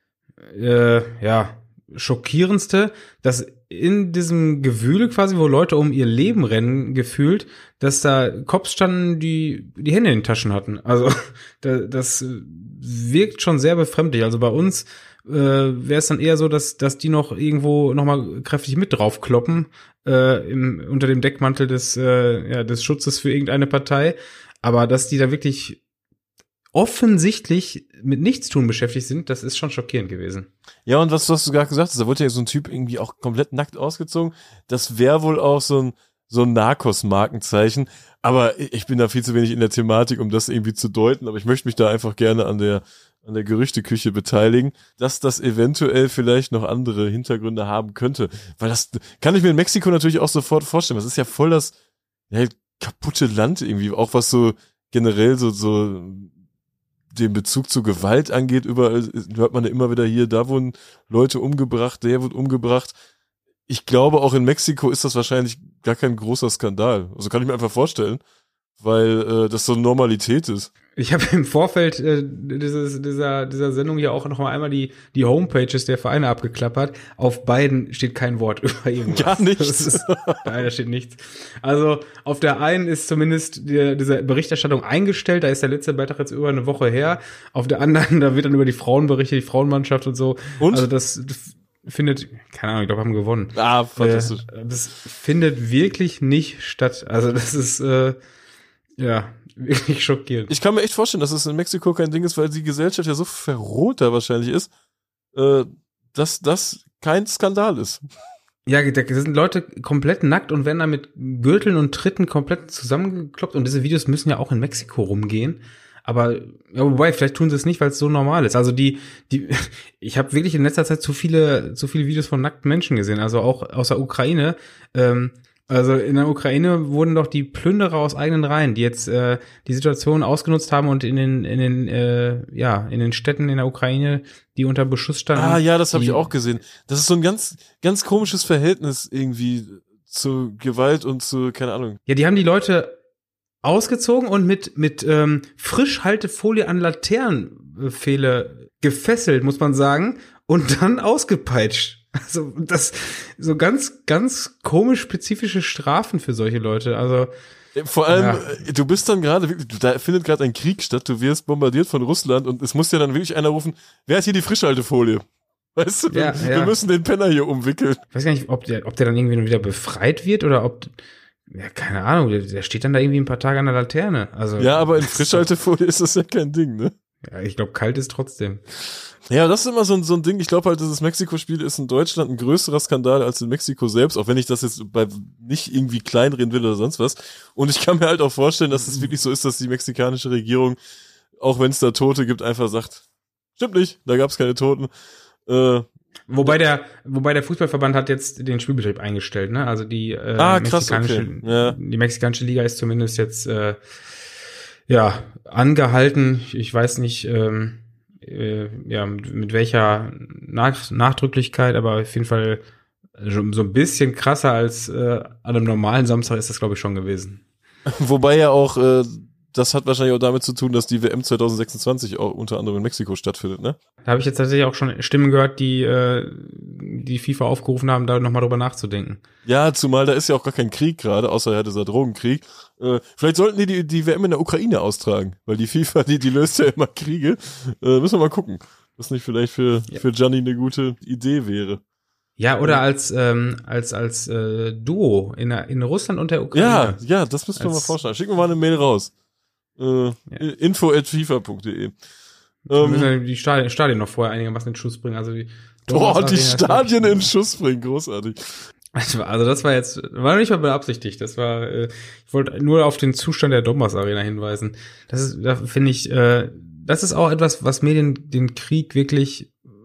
äh, ja schockierendste, dass in diesem Gewühle quasi, wo Leute um ihr Leben rennen, gefühlt, dass da Cops standen, die die Hände in den Taschen hatten. Also da, das wirkt schon sehr befremdlich. Also bei uns äh, wäre es dann eher so, dass dass die noch irgendwo noch mal kräftig mit draufkloppen äh, im, unter dem Deckmantel des äh, ja des Schutzes für irgendeine Partei. Aber dass die da wirklich offensichtlich mit Nichtstun beschäftigt sind, das ist schon schockierend gewesen. Ja, und was, was du gerade gesagt hast, da wurde ja so ein Typ irgendwie auch komplett nackt ausgezogen. Das wäre wohl auch so ein, so ein Narcos-Markenzeichen. Aber ich bin da viel zu wenig in der Thematik, um das irgendwie zu deuten. Aber ich möchte mich da einfach gerne an der, an der Gerüchteküche beteiligen, dass das eventuell vielleicht noch andere Hintergründe haben könnte. Weil das kann ich mir in Mexiko natürlich auch sofort vorstellen. Das ist ja voll das, ja, kaputte Land irgendwie. Auch was so generell so, so, den Bezug zur Gewalt angeht, überall hört man ja immer wieder hier, da wurden Leute umgebracht, der wurde umgebracht. Ich glaube, auch in Mexiko ist das wahrscheinlich gar kein großer Skandal. Also kann ich mir einfach vorstellen, weil äh, das so eine Normalität ist. Ich habe im Vorfeld äh, dieses, dieser, dieser Sendung hier auch noch mal einmal die, die Homepages der Vereine abgeklappert. Auf beiden steht kein Wort über irgendwas. Gar nichts. Ist, nein, da steht nichts. Also auf der einen ist zumindest die, diese Berichterstattung eingestellt. Da ist der letzte Beitrag jetzt über eine Woche her. Auf der anderen, da wird dann über die Frauen berichtet, die Frauenmannschaft und so. Und? Also das findet, keine Ahnung, ich glaube, haben gewonnen. Ah, fantastisch. Äh, das findet wirklich nicht statt. Also das ist, äh, ja, wirklich schockierend. Ich kann mir echt vorstellen, dass es in Mexiko kein Ding ist, weil die Gesellschaft ja so verroht da wahrscheinlich ist, äh, dass das kein Skandal ist. Ja, da sind Leute komplett nackt und werden da mit Gürteln und Tritten komplett zusammengekloppt und diese Videos müssen ja auch in Mexiko rumgehen. Aber ja, wobei, vielleicht tun sie es nicht, weil es so normal ist. Also die, die, ich habe wirklich in letzter Zeit zu viele, zu viele Videos von nackten Menschen gesehen. Also auch aus der Ukraine. Ähm, also in der Ukraine wurden doch die Plünderer aus eigenen Reihen, die jetzt äh, die Situation ausgenutzt haben und in den, in den, äh, ja, in den Städten in der Ukraine, die unter Beschuss standen. Ah ja, das habe ich auch gesehen. Das ist so ein ganz, ganz komisches Verhältnis irgendwie zu Gewalt und zu, keine Ahnung. Ja, die haben die Leute ausgezogen und mit mit ähm, Frischhaltefolie an Laternenpfähle gefesselt, muss man sagen, und dann ausgepeitscht. Also das so ganz ganz komisch spezifische Strafen für solche Leute. Also vor allem, ja. Du bist dann gerade wirklich, da findet gerade ein Krieg statt, du wirst bombardiert von Russland und es muss ja dann wirklich einer rufen, wer hat hier die Frischhaltefolie? Weißt du, ja, wir, ja. wir müssen den Penner hier umwickeln. Ich weiß gar nicht, ob der ob der dann irgendwie wieder befreit wird oder ob ja, keine Ahnung, der, der steht dann da irgendwie ein paar Tage an der Laterne. Also ja, aber in Frischhaltefolie ist das ja kein Ding, ne? Ja, ich glaube, kalt ist trotzdem. Ja, das ist immer so ein, so ein Ding. Ich glaube halt, dieses Mexiko-Spiel ist in Deutschland ein größerer Skandal als in Mexiko selbst, auch wenn ich das jetzt bei nicht irgendwie kleinreden will oder sonst was. Und ich kann mir halt auch vorstellen, dass es wirklich so ist, dass die mexikanische Regierung, auch wenn es da Tote gibt, einfach sagt, stimmt nicht, da gab es keine Toten. Äh, Wobei der, wobei der Fußballverband hat jetzt den Spielbetrieb eingestellt, ne? Also die äh, ah, krass, mexikanische, okay. Ja. die mexikanische Liga ist zumindest jetzt äh, ja angehalten. Ich weiß nicht, ähm, äh, ja mit, mit welcher Nach- Nachdrücklichkeit, aber auf jeden Fall so ein bisschen krasser als äh, an einem normalen Samstag ist das, glaube ich, schon gewesen. Wobei ja auch äh, das hat wahrscheinlich auch damit zu tun, dass die W M zwanzig sechsundzwanzig auch unter anderem in Mexiko stattfindet, ne? Da habe ich jetzt tatsächlich auch schon Stimmen gehört, die äh, die FIFA aufgerufen haben, da nochmal drüber nachzudenken. Ja, zumal da ist ja auch gar kein Krieg gerade, außer ja dieser Drogenkrieg. Äh, vielleicht sollten die, die die W M in der Ukraine austragen, weil die FIFA, die die löst ja immer Kriege. Äh, müssen wir mal gucken, was nicht vielleicht für ja. für Gianni eine gute Idee wäre. Ja, oder als ähm, als als äh, Duo in der, in Russland und der Ukraine. Ja, ja, das müssen wir als, mal vorstellen. Schicken wir mal eine Mail raus. Äh, ja. info at fifa punkt de. Wir müssen ja die Stadien, Stadien noch vorher einigermaßen in Schuss bringen. Also die, oh, die Stadien in Schuss bringen, großartig. Also das war jetzt, war nicht mal beabsichtigt. Das war, äh, ich wollte nur auf den Zustand der Donbass Arena hinweisen. Das ist, da finde ich, äh, das ist auch etwas, was mir den, den Krieg wirklich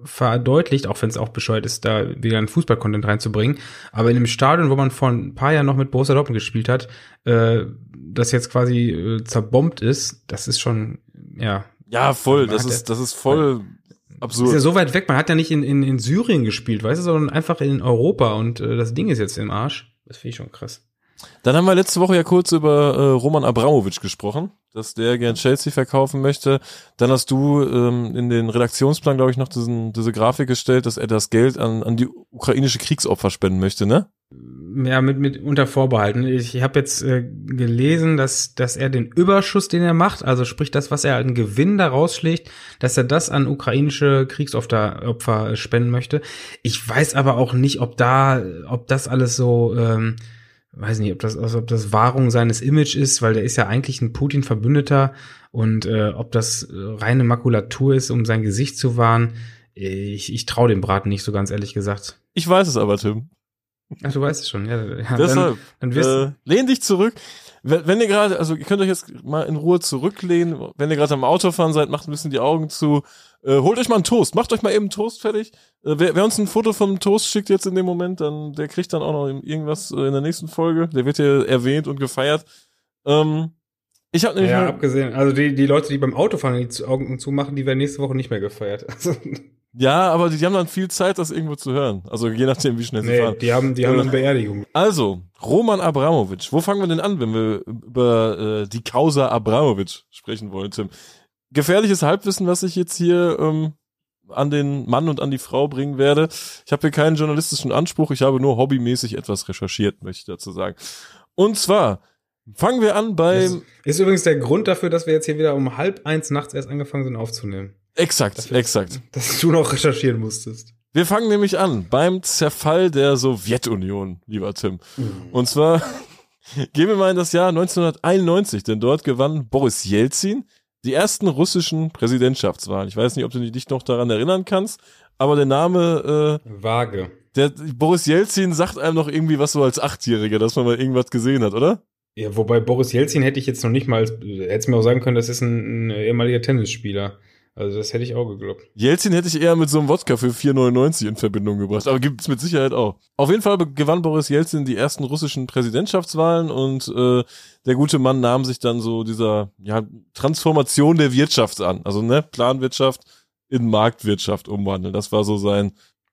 verdeutlicht, auch wenn es auch bescheuert ist, da wieder einen Fußball-Content reinzubringen. Aber in einem Stadion, wo man vor ein paar Jahren noch mit Borussia Dortmund gespielt hat, äh, das jetzt quasi äh, zerbombt ist, das ist schon, ja. Ja, voll, das ist, das ist voll absurd. Ist ja so weit weg, man hat ja nicht in, in, in Syrien gespielt, weißt du, sondern einfach in Europa und äh, das Ding ist jetzt im Arsch. Das finde ich schon krass. Dann haben wir letzte Woche ja kurz über äh, Roman Abramovich gesprochen, dass der gern Chelsea verkaufen möchte. Dann hast du ähm, in den Redaktionsplan, glaube ich, noch diesen, diese Grafik gestellt, dass er das Geld an, an die ukrainische Kriegsopfer spenden möchte, ne? Ja, mit, mit unter Vorbehalten. Ich habe jetzt äh, gelesen, dass, dass er den Überschuss, den er macht, also sprich das, was er an Gewinn da rausschlägt, dass er das an ukrainische Kriegsopfer Opfer spenden möchte. Ich weiß aber auch nicht, ob da, ob das alles so, ähm, weiß nicht, ob das, also ob das Wahrung seines Image ist, weil der ist ja eigentlich ein Putin-Verbündeter und äh, ob das äh, reine Makulatur ist, um sein Gesicht zu wahren. Ich, ich traue dem Braten nicht, so ganz ehrlich gesagt. Ich weiß es aber, Tim. Ach, du weißt es schon, ja. ja Deshalb, dann, dann wirst äh, lehn dich zurück. Wenn, wenn ihr gerade, also ihr könnt euch jetzt mal in Ruhe zurücklehnen, wenn ihr gerade am Autofahren seid, macht ein bisschen die Augen zu, äh, holt euch mal einen Toast, macht euch mal eben einen Toast fertig. Äh, wer, wer uns ein Foto von einem Toast schickt jetzt in dem Moment, dann der kriegt dann auch noch irgendwas äh, in der nächsten Folge. Der wird hier erwähnt und gefeiert. Ähm, ich habe nämlich ja, mal, abgesehen, also die, die Leute, die beim Autofahren die Augen zumachen, die werden nächste Woche nicht mehr gefeiert. Also, ja, aber die, die haben dann viel Zeit, das irgendwo zu hören. Also je nachdem, wie schnell sie nee, fahren. die haben, die haben eine Beerdigung. Also, Roman Abramovich. Wo fangen wir denn an, wenn wir über äh, die Causa Abramovich sprechen wollen, Tim? Gefährliches Halbwissen, was ich jetzt hier ähm, an den Mann und an die Frau bringen werde. Ich habe hier keinen journalistischen Anspruch, ich habe nur hobbymäßig etwas recherchiert, möchte ich dazu sagen. Und zwar fangen wir an beim... Das ist übrigens der Grund dafür, dass wir jetzt hier wieder um halb eins nachts erst angefangen sind aufzunehmen. Exakt, dafür, exakt. Dass du noch recherchieren musstest. Wir fangen nämlich an beim Zerfall der Sowjetunion, lieber Tim. Mhm. Und zwar gehen wir mal in das Jahr neunzehnhunderteinundneunzig, denn dort gewann Boris Jelzin die ersten russischen Präsidentschaftswahlen. Ich weiß nicht, ob du dich noch daran erinnern kannst, aber der Name... Äh, Vage. Der Boris Jelzin sagt einem noch irgendwie was so als Achtjähriger, dass man mal irgendwas gesehen hat, oder? Ja, wobei Boris Jelzin hätte ich jetzt noch nicht mal, hätte mir auch sagen können, das ist ein, ein ehemaliger Tennisspieler. Also das hätte ich auch geglaubt. Jelzin hätte ich eher mit so einem Wodka für vier neunundneunzig in Verbindung gebracht, aber gibt's mit Sicherheit auch. Auf jeden Fall gewann Boris Jelzin die ersten russischen Präsidentschaftswahlen und äh, der gute Mann nahm sich dann so dieser ja Transformation der Wirtschaft an. Also ne, Planwirtschaft in Marktwirtschaft umwandeln. Das war so sein...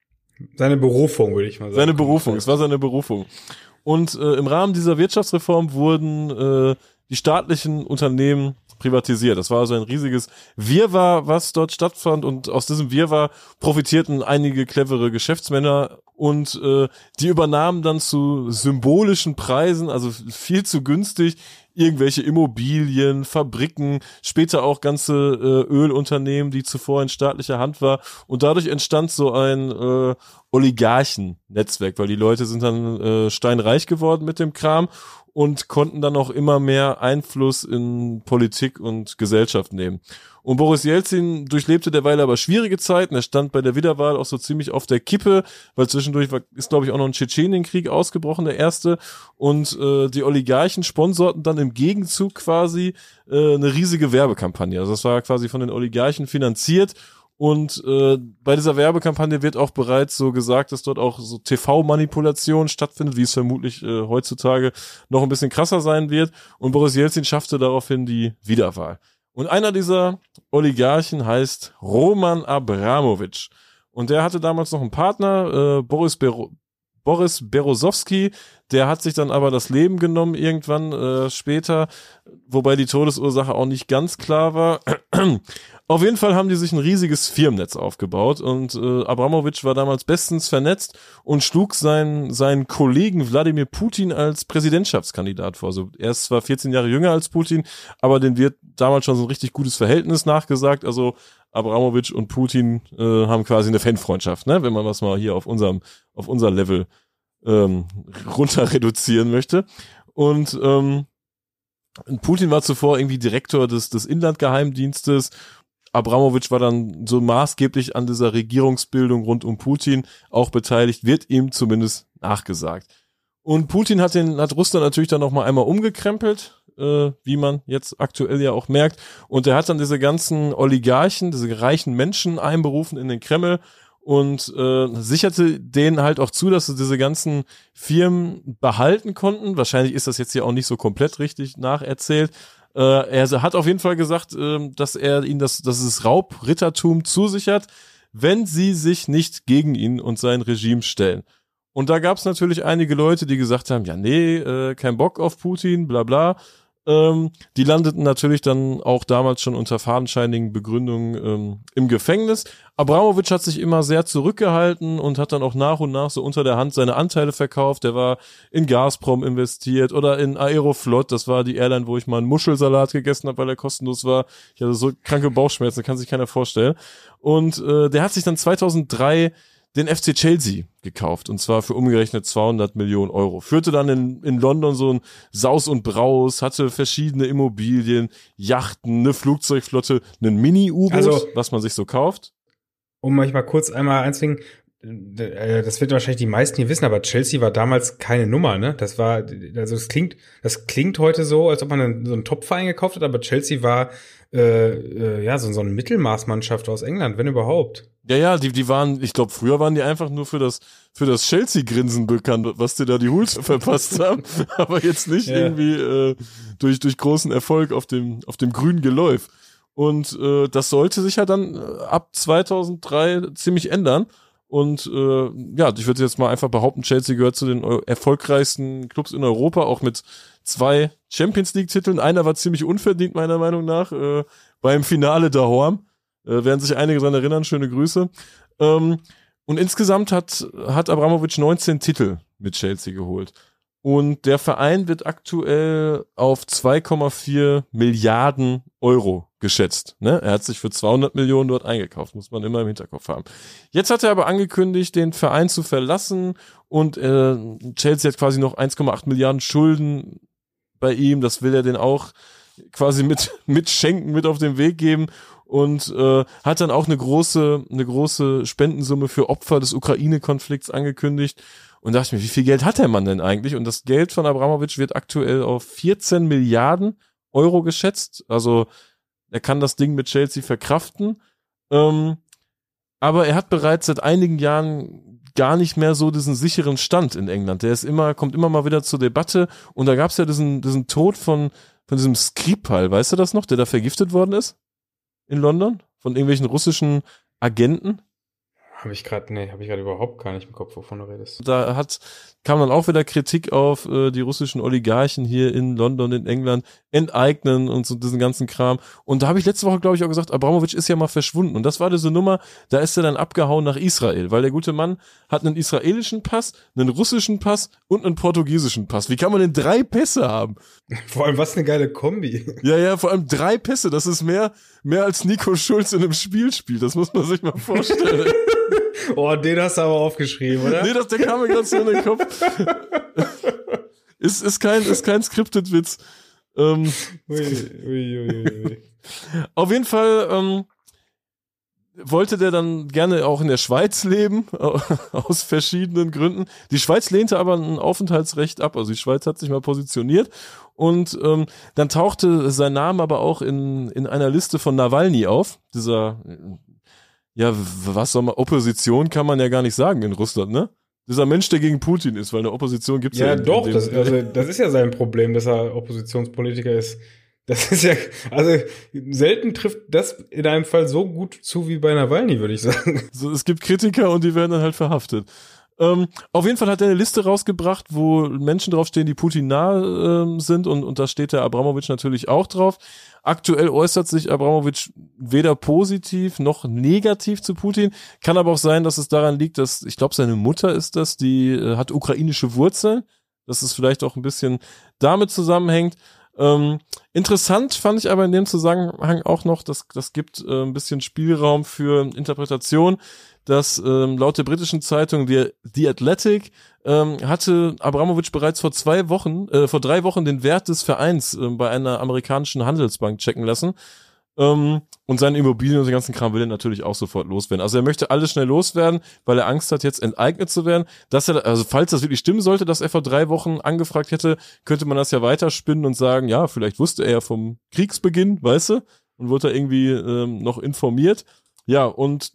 Seine Berufung, würde ich mal sagen. Seine Berufung, es war seine Berufung. Und äh, im Rahmen dieser Wirtschaftsreform wurden äh, die staatlichen Unternehmen privatisiert. Das war also ein riesiges Wirrwarr, was dort stattfand und aus diesem Wirrwarr profitierten einige clevere Geschäftsmänner und äh, die übernahmen dann zu symbolischen Preisen, also viel zu günstig, irgendwelche Immobilien, Fabriken, später auch ganze äh, Ölunternehmen, die zuvor in staatlicher Hand war und dadurch entstand so ein äh, Oligarchen-Netzwerk, weil die Leute sind dann äh, steinreich geworden mit dem Kram und konnten dann auch immer mehr Einfluss in Politik und Gesellschaft nehmen. Und Boris Jelzin durchlebte derweil aber schwierige Zeiten. Er stand bei der Wiederwahl auch so ziemlich auf der Kippe, weil zwischendurch war, ist, glaube ich, auch noch ein Tschetschenienkrieg ausgebrochen, der erste. Und äh, die Oligarchen sponsorten dann im Gegenzug quasi äh, eine riesige Werbekampagne. Also das war quasi von den Oligarchen finanziert. Und äh, bei dieser Werbekampagne wird auch bereits so gesagt, dass dort auch so T V-Manipulation stattfindet, wie es vermutlich äh, heutzutage noch ein bisschen krasser sein wird. Und Boris Jelzin schaffte daraufhin die Wiederwahl. Und einer dieser Oligarchen heißt Roman Abramovich. Und der hatte damals noch einen Partner, äh, Boris Bero- Boris Berezovsky, der hat sich dann aber das Leben genommen irgendwann äh, später, wobei die Todesursache auch nicht ganz klar war. Auf jeden Fall haben die sich ein riesiges Firmennetz aufgebaut und äh, Abramovich war damals bestens vernetzt und schlug seinen, seinen Kollegen Wladimir Putin als Präsidentschaftskandidat vor. Also er ist zwar vierzehn Jahre jünger als Putin, aber dem wird damals schon so ein richtig gutes Verhältnis nachgesagt. Also Abramovich und Putin äh, haben quasi eine Fanfreundschaft, ne? Wenn man das mal hier auf unserem auf unser Level ähm, runter reduzieren möchte. Und ähm, Putin war zuvor irgendwie Direktor des, des Inlandgeheimdienstes. Abramovich war dann so maßgeblich an dieser Regierungsbildung rund um Putin auch beteiligt, wird ihm zumindest nachgesagt. Und Putin hat den, hat Russland natürlich dann noch mal einmal umgekrempelt, äh, wie man jetzt aktuell ja auch merkt. Und er hat dann diese ganzen Oligarchen, diese reichen Menschen einberufen in den Kreml und äh, sicherte denen halt auch zu, dass sie diese ganzen Firmen behalten konnten. Wahrscheinlich ist das jetzt hier auch nicht so komplett richtig nacherzählt. Äh, er hat auf jeden Fall gesagt, äh, dass er ihnen das, das ist Raubrittertum zusichert, wenn sie sich nicht gegen ihn und sein Regime stellen. Und da gab es natürlich einige Leute, die gesagt haben, ja nee, äh, kein Bock auf Putin, bla bla. Ähm, die landeten natürlich dann auch damals schon unter fadenscheinigen Begründungen ähm, im Gefängnis. Abramovich hat sich immer sehr zurückgehalten und hat dann auch nach und nach so unter der Hand seine Anteile verkauft. Der war in Gazprom investiert oder in Aeroflot. Das war die Airline, wo ich mal einen Muschelsalat gegessen habe, weil er kostenlos war. Ich hatte so kranke Bauchschmerzen, kann sich keiner vorstellen. Und äh, der hat sich dann zweitausenddrei den F C Chelsea gekauft, und zwar für umgerechnet zweihundert Millionen Euro. Führte dann in, in London so ein Saus und Braus, hatte verschiedene Immobilien, Yachten, eine Flugzeugflotte, einen Mini-U-Boot, Also, was man sich so kauft. Um euch mal kurz einmal einzwingen, das wird wahrscheinlich die meisten hier wissen, aber Chelsea war damals keine Nummer, ne? Das war, also es klingt, das klingt heute so, als ob man einen, so einen Top-Verein gekauft hat, aber Chelsea war äh, äh, ja so, so eine Mittelmaßmannschaft aus England, wenn überhaupt. Ja, ja, die, die waren, ich glaube, früher waren die einfach nur für das, für das Chelsea-Grinsen bekannt, was die da die Hools verpasst haben, aber jetzt nicht ja. irgendwie äh, durch, durch großen Erfolg auf dem, auf dem grünen Geläuf. Und äh, das sollte sich ja dann ab zweitausenddrei ziemlich ändern. Und äh, ja, ich würde jetzt mal einfach behaupten, Chelsea gehört zu den erfolgreichsten Clubs in Europa, auch mit zwei Champions-League-Titeln. Einer war ziemlich unverdient, meiner Meinung nach, äh, beim Finale daheim. Äh, werden sich einige daran erinnern, schöne Grüße. Ähm, und insgesamt hat, hat Abramovich neunzehn Titel mit Chelsea geholt. Und der Verein wird aktuell auf zwei Komma vier Milliarden Euro geschätzt. Ne? Er hat sich für zweihundert Millionen dort eingekauft, muss man immer im Hinterkopf haben. Jetzt hat er aber angekündigt, den Verein zu verlassen, und äh, Chelsea hat quasi noch eins Komma acht Milliarden Schulden bei ihm. Das will er den auch quasi mit, mit schenken, mit auf den Weg geben. Und äh, hat dann auch eine große, eine große Spendensumme für Opfer des Ukraine-Konflikts angekündigt. Und dachte ich mir, wie viel Geld hat der Mann denn eigentlich? Und das Geld von Abramovich wird aktuell auf vierzehn Milliarden Euro geschätzt. Also er kann das Ding mit Chelsea verkraften. Ähm, aber er hat bereits seit einigen Jahren gar nicht mehr so diesen sicheren Stand in England. Der ist immer, kommt immer mal wieder zur Debatte. Und da gab es ja diesen, diesen Tod von, von diesem Skripal, weißt du das noch, der da vergiftet worden ist? In London? Von irgendwelchen russischen Agenten? Habe ich gerade, nee, habe ich gerade überhaupt gar nicht im Kopf, wovon du redest. Da hat, kam dann auch wieder Kritik auf, äh, die russischen Oligarchen hier in London, in England, enteignen und so diesen ganzen Kram. Und da habe ich letzte Woche, glaube ich, auch gesagt, Abramovich ist ja mal verschwunden. Und das war diese Nummer, da ist er dann abgehauen nach Israel, weil der gute Mann hat einen israelischen Pass, einen russischen Pass und einen portugiesischen Pass. Wie kann man denn drei Pässe haben? Vor allem, was eine geile Kombi. Ja, ja, vor allem drei Pässe, das ist mehr, mehr als Nico Schulz in einem Spiel spielt. Das muss man sich mal vorstellen. Oh, den hast du aber aufgeschrieben, oder? Nee, das, der kam mir gerade so in den Kopf. ist, ist kein, ist kein Scripted-Witz. Ähm, ui, ui, ui, ui. Auf jeden Fall ähm, wollte der dann gerne auch in der Schweiz leben, aus verschiedenen Gründen. Die Schweiz lehnte aber ein Aufenthaltsrecht ab, also die Schweiz hat sich mal positioniert. Und ähm, dann tauchte sein Name aber auch in, in einer Liste von Nawalny auf, dieser... Ja, was soll man, Opposition kann man ja gar nicht sagen in Russland, ne? Dieser Mensch, der gegen Putin ist, weil eine Opposition gibt's ja. Ja, Ja, doch, das, also, das ist ja sein Problem, dass er Oppositionspolitiker ist. Das ist ja, also selten trifft das in einem Fall so gut zu wie bei Nawalny, würde ich sagen. So, es gibt Kritiker und die werden dann halt verhaftet. Ähm, auf jeden Fall hat er eine Liste rausgebracht, wo Menschen draufstehen, die Putin nahe ähm, sind, und, und da steht der Abramovich natürlich auch drauf. Aktuell äußert sich Abramovich weder positiv noch negativ zu Putin. Kann aber auch sein, dass es daran liegt, dass, ich glaube, seine Mutter ist das, die äh, hat ukrainische Wurzeln, dass es vielleicht auch ein bisschen damit zusammenhängt. Ähm, interessant fand ich aber in dem Zusammenhang auch noch, dass das gibt äh, ein bisschen Spielraum für Interpretation, dass ähm, laut der britischen Zeitung The, The Athletic ähm, hatte Abramovich bereits vor zwei Wochen, äh, vor drei Wochen den Wert des Vereins äh, bei einer amerikanischen Handelsbank checken lassen. Ähm, und seine Immobilien und den ganzen Kram will er natürlich auch sofort loswerden. Also er möchte alles schnell loswerden, weil er Angst hat, jetzt enteignet zu werden. Dass er, also falls das wirklich stimmen sollte, dass er vor drei Wochen angefragt hätte, könnte man das ja weiterspinnen und sagen, ja, vielleicht wusste er ja vom Kriegsbeginn, weißt du, und wurde da irgendwie ähm, noch informiert. Ja, und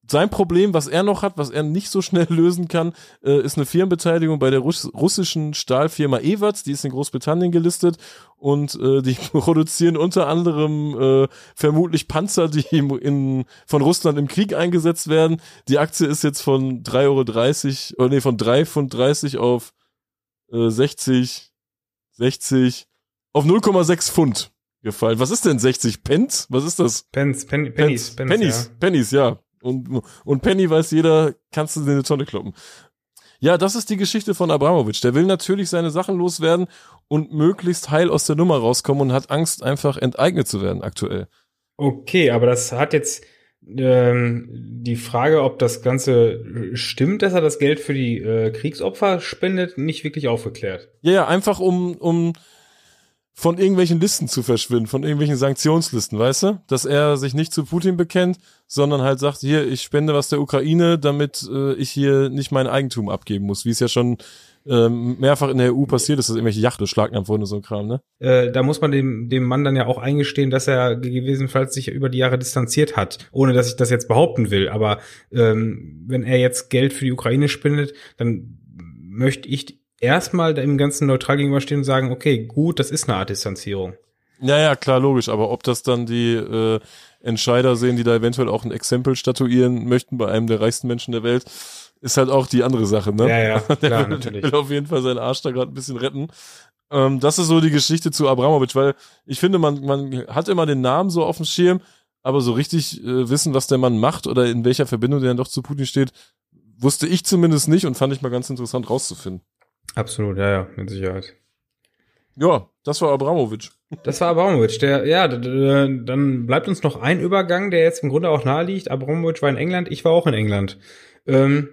sein Problem, was er noch hat, was er nicht so schnell lösen kann, äh, ist eine Firmenbeteiligung bei der Russ- russischen Stahlfirma Everts, die ist in Großbritannien gelistet und äh, die produzieren unter anderem äh, vermutlich Panzer, die im, in, von Russland im Krieg eingesetzt werden. Die Aktie ist jetzt von drei Euro dreißig, oder nee, von drei Pfund dreißig auf äh, sechzig, sechzig, auf null Komma sechs Pfund gefallen. Was ist denn sechzig? Pence? Was ist das? Pence, Pen, Pennies, Pence, Pennies, ja. Pennies, ja. Und, und Penny weiß jeder, kannst du in eine Tonne kloppen. Ja, das ist die Geschichte von Abramovich. Der will natürlich seine Sachen loswerden und möglichst heil aus der Nummer rauskommen und hat Angst, einfach enteignet zu werden aktuell. Okay, aber das hat jetzt ähm, die Frage, ob das Ganze stimmt, dass er das Geld für die äh, Kriegsopfer spendet, nicht wirklich aufgeklärt. Ja, ja, einfach um, um von irgendwelchen Listen zu verschwinden, von irgendwelchen Sanktionslisten, weißt du? Dass er sich nicht zu Putin bekennt, sondern halt sagt, hier, ich spende was der Ukraine, damit äh, ich hier nicht mein Eigentum abgeben muss, wie es ja schon ähm, mehrfach in der E U passiert ist, dass irgendwelche Yachte Schlagnamen wurden und so ein Kram, ne? Äh, da muss man dem dem Mann dann ja auch eingestehen, dass er gegebenenfalls sich über die Jahre distanziert hat, ohne dass ich das jetzt behaupten will. Aber ähm, wenn er jetzt Geld für die Ukraine spendet, dann möchte ich erstmal dem Ganzen neutral gegenüberstehen und sagen, okay, gut, das ist eine Art Distanzierung. Ja, ja, klar, logisch, aber ob das dann die äh, Entscheider sehen, die da eventuell auch ein Exempel statuieren möchten bei einem der reichsten Menschen der Welt, ist halt auch die andere Sache, ne? Ja, ja, der klar, will, natürlich. Der will auf jeden Fall seinen Arsch da gerade ein bisschen retten. Ähm, das ist so die Geschichte zu Abramovich, weil ich finde, man man hat immer den Namen so auf dem Schirm, aber so richtig äh, wissen, was der Mann macht oder in welcher Verbindung der dann doch zu Putin steht, wusste ich zumindest nicht und fand ich mal ganz interessant rauszufinden. Absolut, ja, ja, mit Sicherheit. Ja, das war Abramovich. Das war Abramovich. Der, ja, d- d- dann bleibt uns noch ein Übergang, der jetzt im Grunde auch nahe liegt. Abramovich war in England, ich war auch in England. Ähm,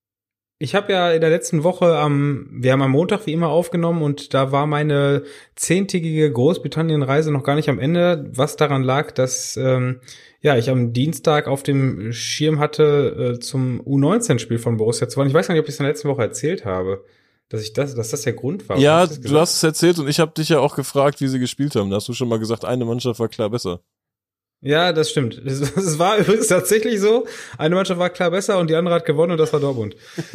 ich habe ja in der letzten Woche am, wir haben am Montag wie immer aufgenommen und da war meine zehntägige Großbritannien-Reise noch gar nicht am Ende, was daran lag, dass ähm, ja ich am Dienstag auf dem Schirm hatte, äh, zum U neunzehn-Spiel von Borussia zu fahren. Ich weiß gar nicht, ob ich es in der letzten Woche erzählt habe. Dass ich das, dass das der Grund war. Ja, das du hast es erzählt und ich habe dich ja auch gefragt, wie sie gespielt haben. Da hast du schon mal gesagt, eine Mannschaft war klar besser. Ja, das stimmt. Es, es war übrigens tatsächlich so. Eine Mannschaft war klar besser und die andere hat gewonnen und das war Dortmund.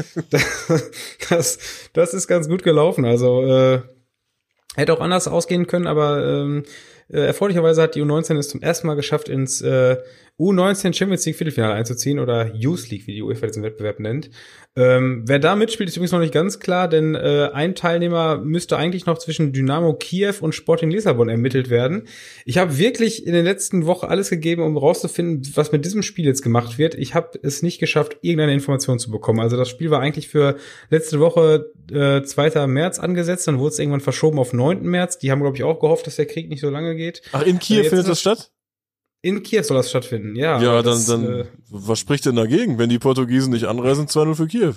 das, das, das ist ganz gut gelaufen. Also äh, hätte auch anders ausgehen können, aber ähm, äh, erfreulicherweise hat die U neunzehn es zum ersten Mal geschafft, ins äh, U neunzehn Champions League Viertelfinale einzuziehen oder Youth League, wie die UEFA diesen Wettbewerb nennt. Ähm, wer da mitspielt, ist übrigens noch nicht ganz klar, denn äh, ein Teilnehmer müsste eigentlich noch zwischen Dynamo Kiew und Sporting Lissabon ermittelt werden. Ich habe wirklich in den letzten Wochen alles gegeben, um rauszufinden, was mit diesem Spiel jetzt gemacht wird. Ich habe es nicht geschafft, irgendeine Information zu bekommen. Also das Spiel war eigentlich für letzte Woche äh, zweiten März angesetzt, dann wurde es irgendwann verschoben auf neunten März. Die haben, glaube ich, auch gehofft, dass der Krieg nicht so lange geht. Ach, in Kiew äh, findet das statt? In Kiew soll das stattfinden, ja. Ja, dann, das, dann, äh, was spricht denn dagegen, wenn die Portugiesen nicht anreisen, zwei null für Kiew?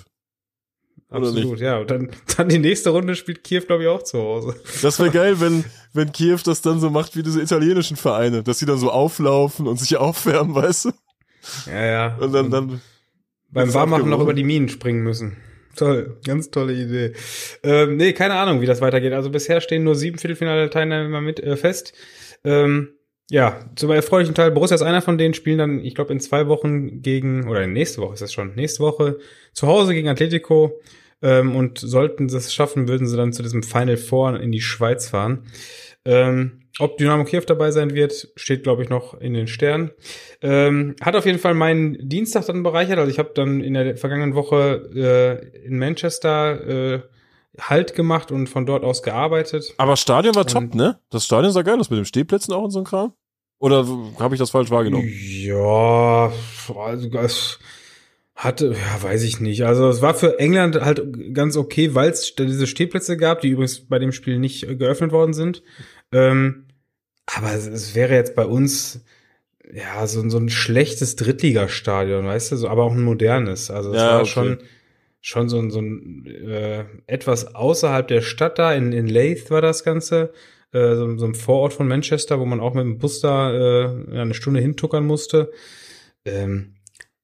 Oder absolut, nicht? ja. Und dann, dann die nächste Runde spielt Kiew, glaube ich, auch zu Hause. Das wäre geil, wenn, wenn Kiew das dann so macht wie diese italienischen Vereine, dass sie dann so auflaufen und sich aufwärmen, weißt du? Ja, ja. Und dann, dann beim Warmmachen noch über die Minen springen müssen. Toll, ganz tolle Idee. Ähm, nee, keine Ahnung, wie das weitergeht. Also bisher stehen nur sieben Viertelfinale-Teilnehmer mit äh, fest. Ähm, ja, zum erfreulichen Teil, Borussia ist einer von denen, spielen dann, ich glaube, in zwei Wochen gegen, oder nächste Woche ist das schon, nächste Woche zu Hause gegen Atletico. Ähm, und sollten sie es schaffen, würden sie dann zu diesem Final Four in die Schweiz fahren. Ähm, ob Dynamo Kiew dabei sein wird, steht, glaube ich, noch in den Sternen. Ähm, hat auf jeden Fall meinen Dienstag dann bereichert. Also ich habe dann in der vergangenen Woche äh, in Manchester äh, Halt gemacht und von dort aus gearbeitet. Aber Stadion war top, Und- ne? Das Stadion sah geil aus mit den Stehplätzen auch und so ein Kram. Oder habe ich das falsch wahrgenommen? Ja, also das hatte, ja, weiß ich nicht. Also es war für England halt ganz okay, weil es diese Stehplätze gab, die übrigens bei dem Spiel nicht äh, geöffnet worden sind. Ähm, aber es, es wäre jetzt bei uns ja so, so ein schlechtes Drittligastadion, weißt du, so, aber auch ein modernes. Also es Ja, war okay. schon schon so ein, so ein äh, etwas außerhalb der Stadt da, in, in Leith war das Ganze. Äh, so, so ein Vorort von Manchester, wo man auch mit dem Bus da äh, eine Stunde hintuckern musste. Ähm,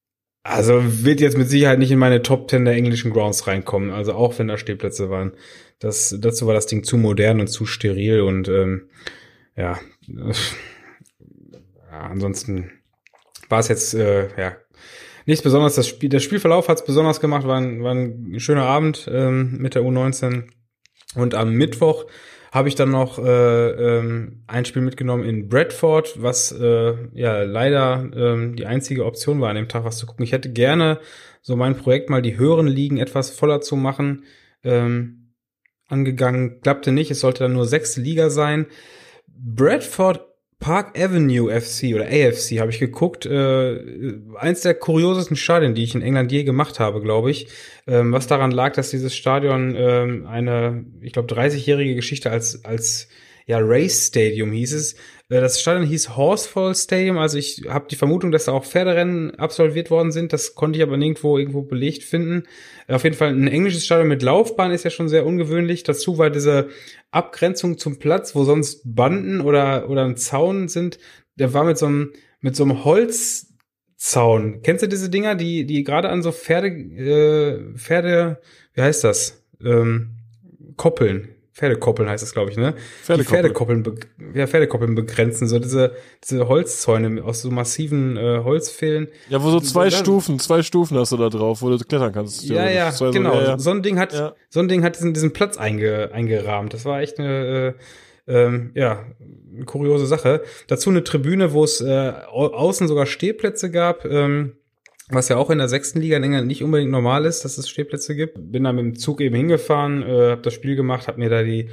also wird jetzt mit Sicherheit nicht in meine Top Ten der englischen Grounds reinkommen. Also auch wenn da Stehplätze waren. Das, dazu war das Ding zu modern und zu steril und ähm, ja, äh, ja, ansonsten war es jetzt äh, ja Nichts Besonderes. Das Spiel, der Spielverlauf hat's besonders gemacht. War ein, war ein schöner Abend ähm, mit der U neunzehn. Und am Mittwoch habe ich dann noch äh, ähm, ein Spiel mitgenommen in Bradford, was äh, ja leider ähm, die einzige Option war an dem Tag, was zu gucken. Ich hätte gerne so mein Projekt mal die höheren Ligen etwas voller zu machen, ähm, angegangen. Klappte nicht, es sollte dann nur sechste Liga sein. Bradford Park Avenue F C oder A F C habe ich geguckt. Äh, eins der kuriosesten Stadien, die ich in England je gemacht habe, glaube ich. Ähm, was daran lag, dass dieses Stadion ähm, eine, ich glaube, dreißigjährige Geschichte als als ja Race Stadium hieß es. Äh, das Stadion hieß Horsefall Stadium. Also ich habe die Vermutung, dass da auch Pferderennen absolviert worden sind. Das konnte ich aber nirgendwo irgendwo belegt finden. Äh, auf jeden Fall ein englisches Stadion mit Laufbahn ist ja schon sehr ungewöhnlich. Dazu war diese Abgrenzung zum Platz, wo sonst Banden oder oder ein Zaun sind, der war mit so einem mit so einem Holzzaun. Kennst du diese Dinger, die die gerade an so Pferde äh, Pferde, wie heißt das? Ähm, Koppeln. Pferdekoppeln heißt das, glaube ich, ne? Die Pferdekoppeln, be- ja, Pferdekoppeln begrenzen, so diese diese Holzzäune aus so massiven äh, Holzfällen. Ja, wo so zwei so, Stufen, zwei Stufen hast du da drauf, wo du klettern kannst. Ja, ja, zwei, genau. So, ja, ja. So ein Ding hat ja. so ein Ding hat diesen diesen Platz einge, eingerahmt. Das war echt eine äh, ähm, ja, eine kuriose Sache. Dazu eine Tribüne, wo es äh, au- außen sogar Stehplätze gab. Ähm, Was ja auch in der sechsten Liga in England nicht unbedingt normal ist, dass es Stehplätze gibt. Bin da mit dem Zug eben hingefahren, äh, habe das Spiel gemacht, habe mir da die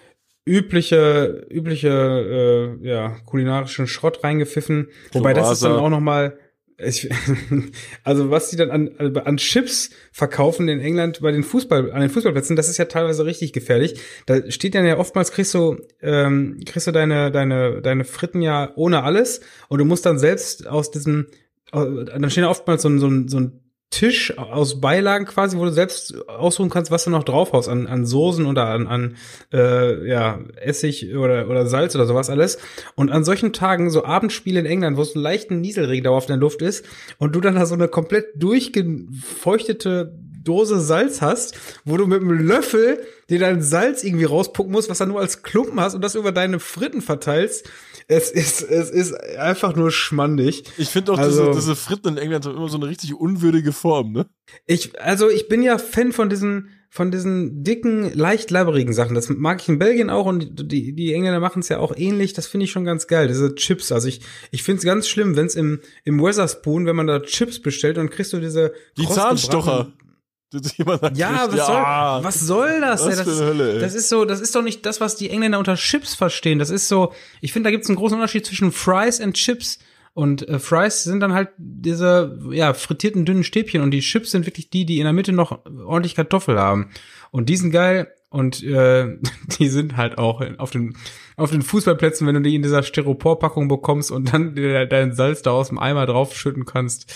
übliche, übliche, äh, ja, kulinarischen Schrott reingepfiffen. Wobei das ist dann auch noch mal, ich, also was die dann an, an Chips verkaufen in England bei den Fußball, an den Fußballplätzen, das ist ja teilweise richtig gefährlich. Da steht dann ja oftmals, kriegst du, ähm, kriegst du deine, deine, deine Fritten ja ohne alles und du musst dann selbst aus diesem dann steht oftmals so ein, so ein, so ein Tisch aus Beilagen quasi, wo du selbst aussuchen kannst, was du noch draufhaust an, an Soßen oder an, an äh, ja, Essig oder, oder Salz oder sowas alles. Und an solchen Tagen, so Abendspiele in England, wo es einen leichten Nieselregen auf der Luft ist und du dann da so eine komplett durchgefeuchtete Dose Salz hast, wo du mit einem Löffel dir dein Salz irgendwie rauspucken musst, was du nur als Klumpen hast und das über deine Fritten verteilst. Es ist, es ist einfach nur schmandig. Ich finde auch also, diese, diese Fritten in England haben immer so eine richtig unwürdige Form, ne? Ich, also ich bin ja Fan von diesen, von diesen dicken, leicht labberigen Sachen. Das mag ich in Belgien auch und die, die Engländer machen es ja auch ähnlich. Das finde ich schon ganz geil. Diese Chips. Also ich, ich finde es ganz schlimm, wenn es im, im Wetherspoon, wenn man da Chips bestellt, dann kriegst du diese die Zahnstocher. Sagt, ja, was, ja, soll, was soll das? Was das, Hölle, das ist so, das ist doch nicht das, was die Engländer unter Chips verstehen. Das ist so, ich finde, da gibt es einen großen Unterschied zwischen Fries und Chips. Und äh, Fries sind dann halt diese, ja, frittierten dünnen Stäbchen und die Chips sind wirklich die, die in der Mitte noch ordentlich Kartoffel haben. Und die sind geil und äh, die sind halt auch auf den auf den Fußballplätzen, wenn du die in dieser Styroporpackung bekommst und dann dein Salz da aus dem Eimer draufschütten kannst.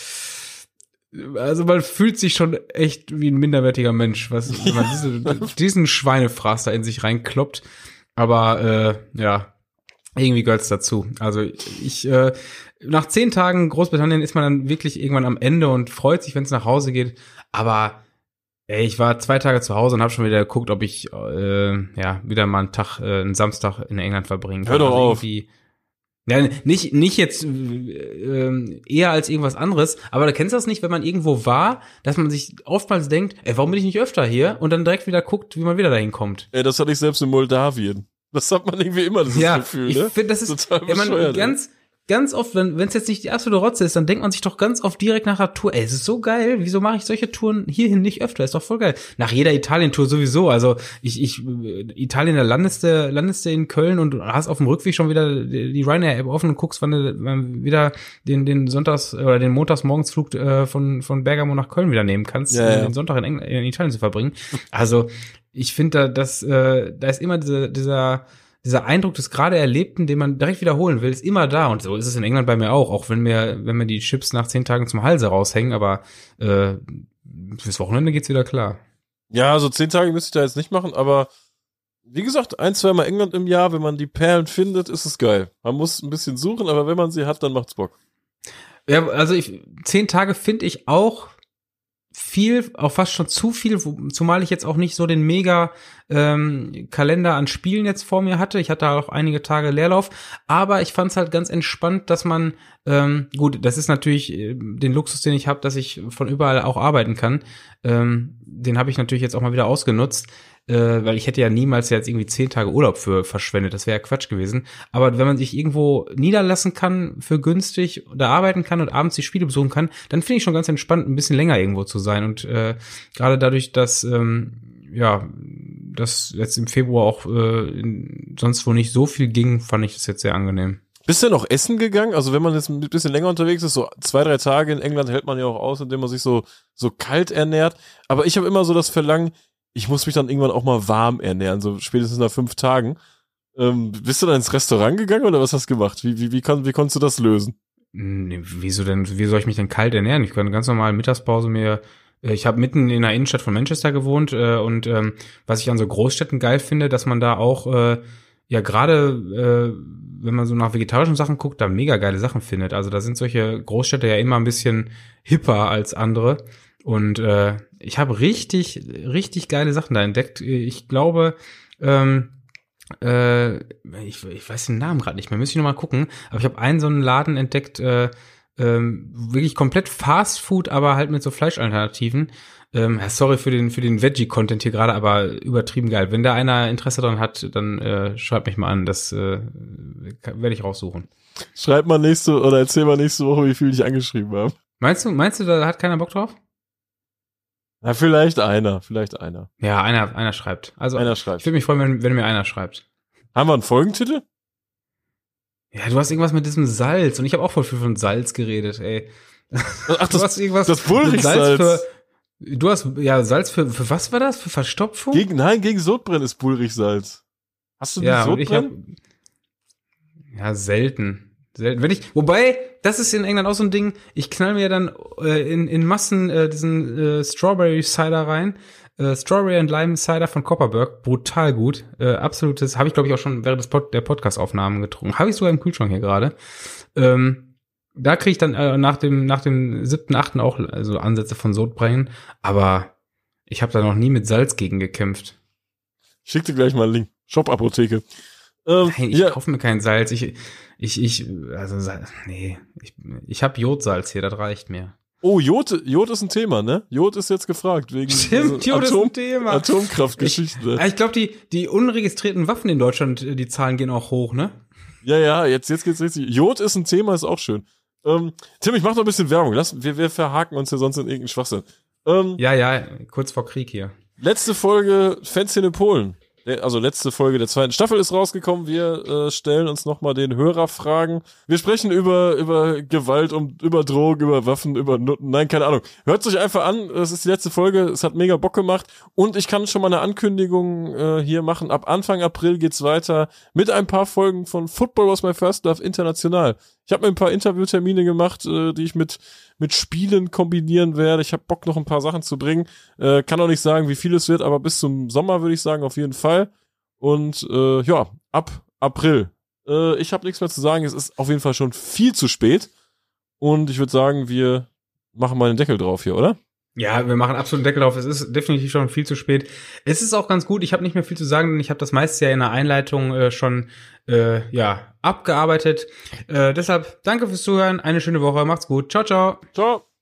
Also man fühlt sich schon echt wie ein minderwertiger Mensch, was wenn man diese, diesen Schweinefraß da in sich reinkloppt. Aber äh, ja, irgendwie gehört's dazu. Also ich äh, nach zehn Tagen Großbritannien ist man dann wirklich irgendwann am Ende und freut sich, wenn es nach Hause geht. Aber ey, ich war zwei Tage zu Hause und habe schon wieder geguckt, ob ich äh, ja wieder mal einen Tag, äh, einen Samstag in England verbringen kann. Hör doch also auf. Ja, nicht nicht jetzt äh, eher als irgendwas anderes, aber du kennst das nicht, wenn man irgendwo war, dass man sich oftmals denkt, ey, warum bin ich nicht öfter hier? Und dann direkt wieder guckt, wie man wieder dahin kommt. Ey, das hatte ich selbst in Moldawien. Das hat man irgendwie immer, das ja, Gefühl, ich ne? Find, das ist total ja, man, ganz ganz oft, wenn es jetzt nicht die absolute Rotze ist, dann denkt man sich doch ganz oft direkt nach der Tour, ey, es ist so geil, wieso mache ich solche Touren hierhin nicht öfter? Ist doch voll geil. Nach jeder Italien-Tour sowieso, also ich, ich, Italien, da landest du, landest du in Köln und hast auf dem Rückweg schon wieder die Ryanair-App offen und guckst, wann du wann wieder den, den Sonntags- oder den Montagsmorgensflug äh, von, von Bergamo nach Köln wieder nehmen kannst, ja, ja. um den Sonntag in, Engl- in Italien zu verbringen. Also, ich finde da, dass, äh, da ist immer diese, dieser, dieser Eindruck des gerade Erlebten, den man direkt wiederholen will, ist immer da. Und so ist es in England bei mir auch, auch wenn mir, wenn mir die Chips nach zehn Tagen zum Halse raushängen, aber äh, fürs Wochenende geht's wieder klar. Ja, so zehn Tage müsste ich da jetzt nicht machen, aber wie gesagt, ein, zweimal England im Jahr, wenn man die Perlen findet, ist es geil. Man muss ein bisschen suchen, aber wenn man sie hat, dann macht's Bock. Ja, also ich, zehn Tage finde ich auch viel, auch fast schon zu viel, wo, zumal ich jetzt auch nicht so den mega ähm, Kalender an Spielen jetzt vor mir hatte. Ich hatte auch einige Tage Leerlauf, aber ich fand es halt ganz entspannt, dass man, ähm, gut, das ist natürlich äh, den Luxus, den ich habe, dass ich von überall auch arbeiten kann. Ähm, den habe ich natürlich jetzt auch mal wieder ausgenutzt. Äh, weil ich hätte ja niemals jetzt irgendwie zehn Tage Urlaub für verschwendet, das wäre ja Quatsch gewesen. Aber wenn man sich irgendwo niederlassen kann für günstig, da arbeiten kann und abends die Spiele besuchen kann, dann finde ich schon ganz entspannt, ein bisschen länger irgendwo zu sein. Und äh, gerade dadurch, dass ähm, ja, dass jetzt im Februar auch äh, in, sonst wo nicht so viel ging, fand ich das jetzt sehr angenehm. Bist du noch essen gegangen? Also wenn man jetzt ein bisschen länger unterwegs ist, so zwei, drei Tage in England hält man ja auch aus, indem man sich so so kalt ernährt. Aber ich habe immer so das Verlangen, ich muss mich dann irgendwann auch mal warm ernähren, so spätestens nach fünf Tagen. Ähm, bist du dann ins Restaurant gegangen oder was hast du gemacht? Wie, wie, wie, kann, wie konntest du das lösen? Nee, wieso denn, wie soll ich mich denn kalt ernähren? Ich kann ganz normal Mittagspause mir, ich habe mitten in der Innenstadt von Manchester gewohnt äh, und ähm, was ich an so Großstädten geil finde, dass man da auch, äh, ja gerade, äh, wenn man so nach vegetarischen Sachen guckt, da mega geile Sachen findet. Also da sind solche Großstädte ja immer ein bisschen hipper als andere. Und äh, ich habe richtig, richtig geile Sachen da entdeckt. Ich glaube, ähm, äh, ich, ich weiß den Namen gerade nicht mehr, müsste ich noch mal gucken. Aber ich habe einen so einen Laden entdeckt, äh, ähm, wirklich komplett Fast Food, aber halt mit so Fleischalternativen. Ähm, ja, sorry für den für den Veggie-Content hier gerade, aber übertrieben geil. Wenn da einer Interesse dran hat, dann äh, schreibt mich mal an. Das äh, werde ich raussuchen. Schreib mal nächste oder erzähl mal nächste Woche, wie viel ich angeschrieben habe. Meinst du, meinst du, da hat keiner Bock drauf? Na, vielleicht einer, vielleicht einer. Ja, einer, einer schreibt. Also, einer schreibt. Ich würde mich freuen, wenn, wenn mir einer schreibt. Haben wir einen Folgentitel? Ja, du hast irgendwas mit diesem Salz und ich habe auch voll viel von Salz geredet, ey. Ach, du das, hast irgendwas das Bullrichsalz. Für, du hast, ja, Salz für, für was war das? Für Verstopfung? Gegen, nein, gegen Sodbrennen ist Bullrichsalz. Hast du nicht ja, Sodbrennen? Ich hab, ja, selten. Selten. Wenn ich, wobei, das ist in England auch so ein Ding, ich knall mir dann äh, in, in Massen äh, diesen äh, Strawberry Cider rein. Äh, Strawberry and Lime Cider von Copperberg, brutal gut. Äh, absolutes, habe ich glaube ich auch schon während des Pod, der Podcast-Aufnahmen getrunken. Habe ich sogar im Kühlschrank hier gerade. Ähm, da kriege ich dann äh, nach dem nach dem siebten, achten auch also Ansätze von Sodbrennen, aber ich habe da noch nie mit Salz gegen gekämpft. Schick dir gleich mal einen Link. Shop-Apotheke. Ähm, Nein, ich ja. kaufe mir kein Salz. Ich, ich, ich, also, nee, ich, ich habe Jodsalz hier, das reicht mir. Oh, Jod, Jod ist ein Thema, ne? Jod ist jetzt gefragt wegen Stimmt, Jod Atom, ist ein Thema. Atomkraftgeschichte. Ich, ich glaube, die, die unregistrierten Waffen in Deutschland, die Zahlen gehen auch hoch, ne? Ja, ja, jetzt, jetzt geht's richtig. Jod ist ein Thema, ist auch schön. Ähm, Tim, ich mach noch ein bisschen Werbung. Lass, wir, wir verhaken uns ja sonst in irgendeinen Schwachsinn. Ähm, ja, ja, kurz vor Krieg hier. Letzte Folge Fanszene Polen. Also letzte Folge der zweiten Staffel ist rausgekommen. Wir äh, stellen uns nochmal den Hörerfragen. Wir sprechen über über Gewalt, um, über Drogen, über Waffen, über Nutten. Nein, keine Ahnung. Hört euch einfach an. Es ist die letzte Folge. Es hat mega Bock gemacht. Und ich kann schon mal eine Ankündigung äh, hier machen. Ab Anfang April geht's weiter mit ein paar Folgen von Football Was My First Love international. Ich habe mir ein paar Interviewtermine gemacht, äh, die ich mit mit Spielen kombinieren werde. Ich habe Bock, noch ein paar Sachen zu bringen. Äh, kann auch nicht sagen, wie viel es wird, aber bis zum Sommer würde ich sagen, auf jeden Fall. Und äh, ja, ab April. Äh, ich habe nichts mehr zu sagen. Es ist auf jeden Fall schon viel zu spät. Und ich würde sagen, wir machen mal den Deckel drauf hier, oder? Ja, wir machen absolut einen Deckel drauf. Es ist definitiv schon viel zu spät. Es ist auch ganz gut. Ich habe nicht mehr viel zu sagen, denn ich habe das meiste ja in der Einleitung äh, schon äh, ja abgearbeitet. Äh, deshalb danke fürs Zuhören. Eine schöne Woche. Macht's gut. Ciao, ciao. Ciao.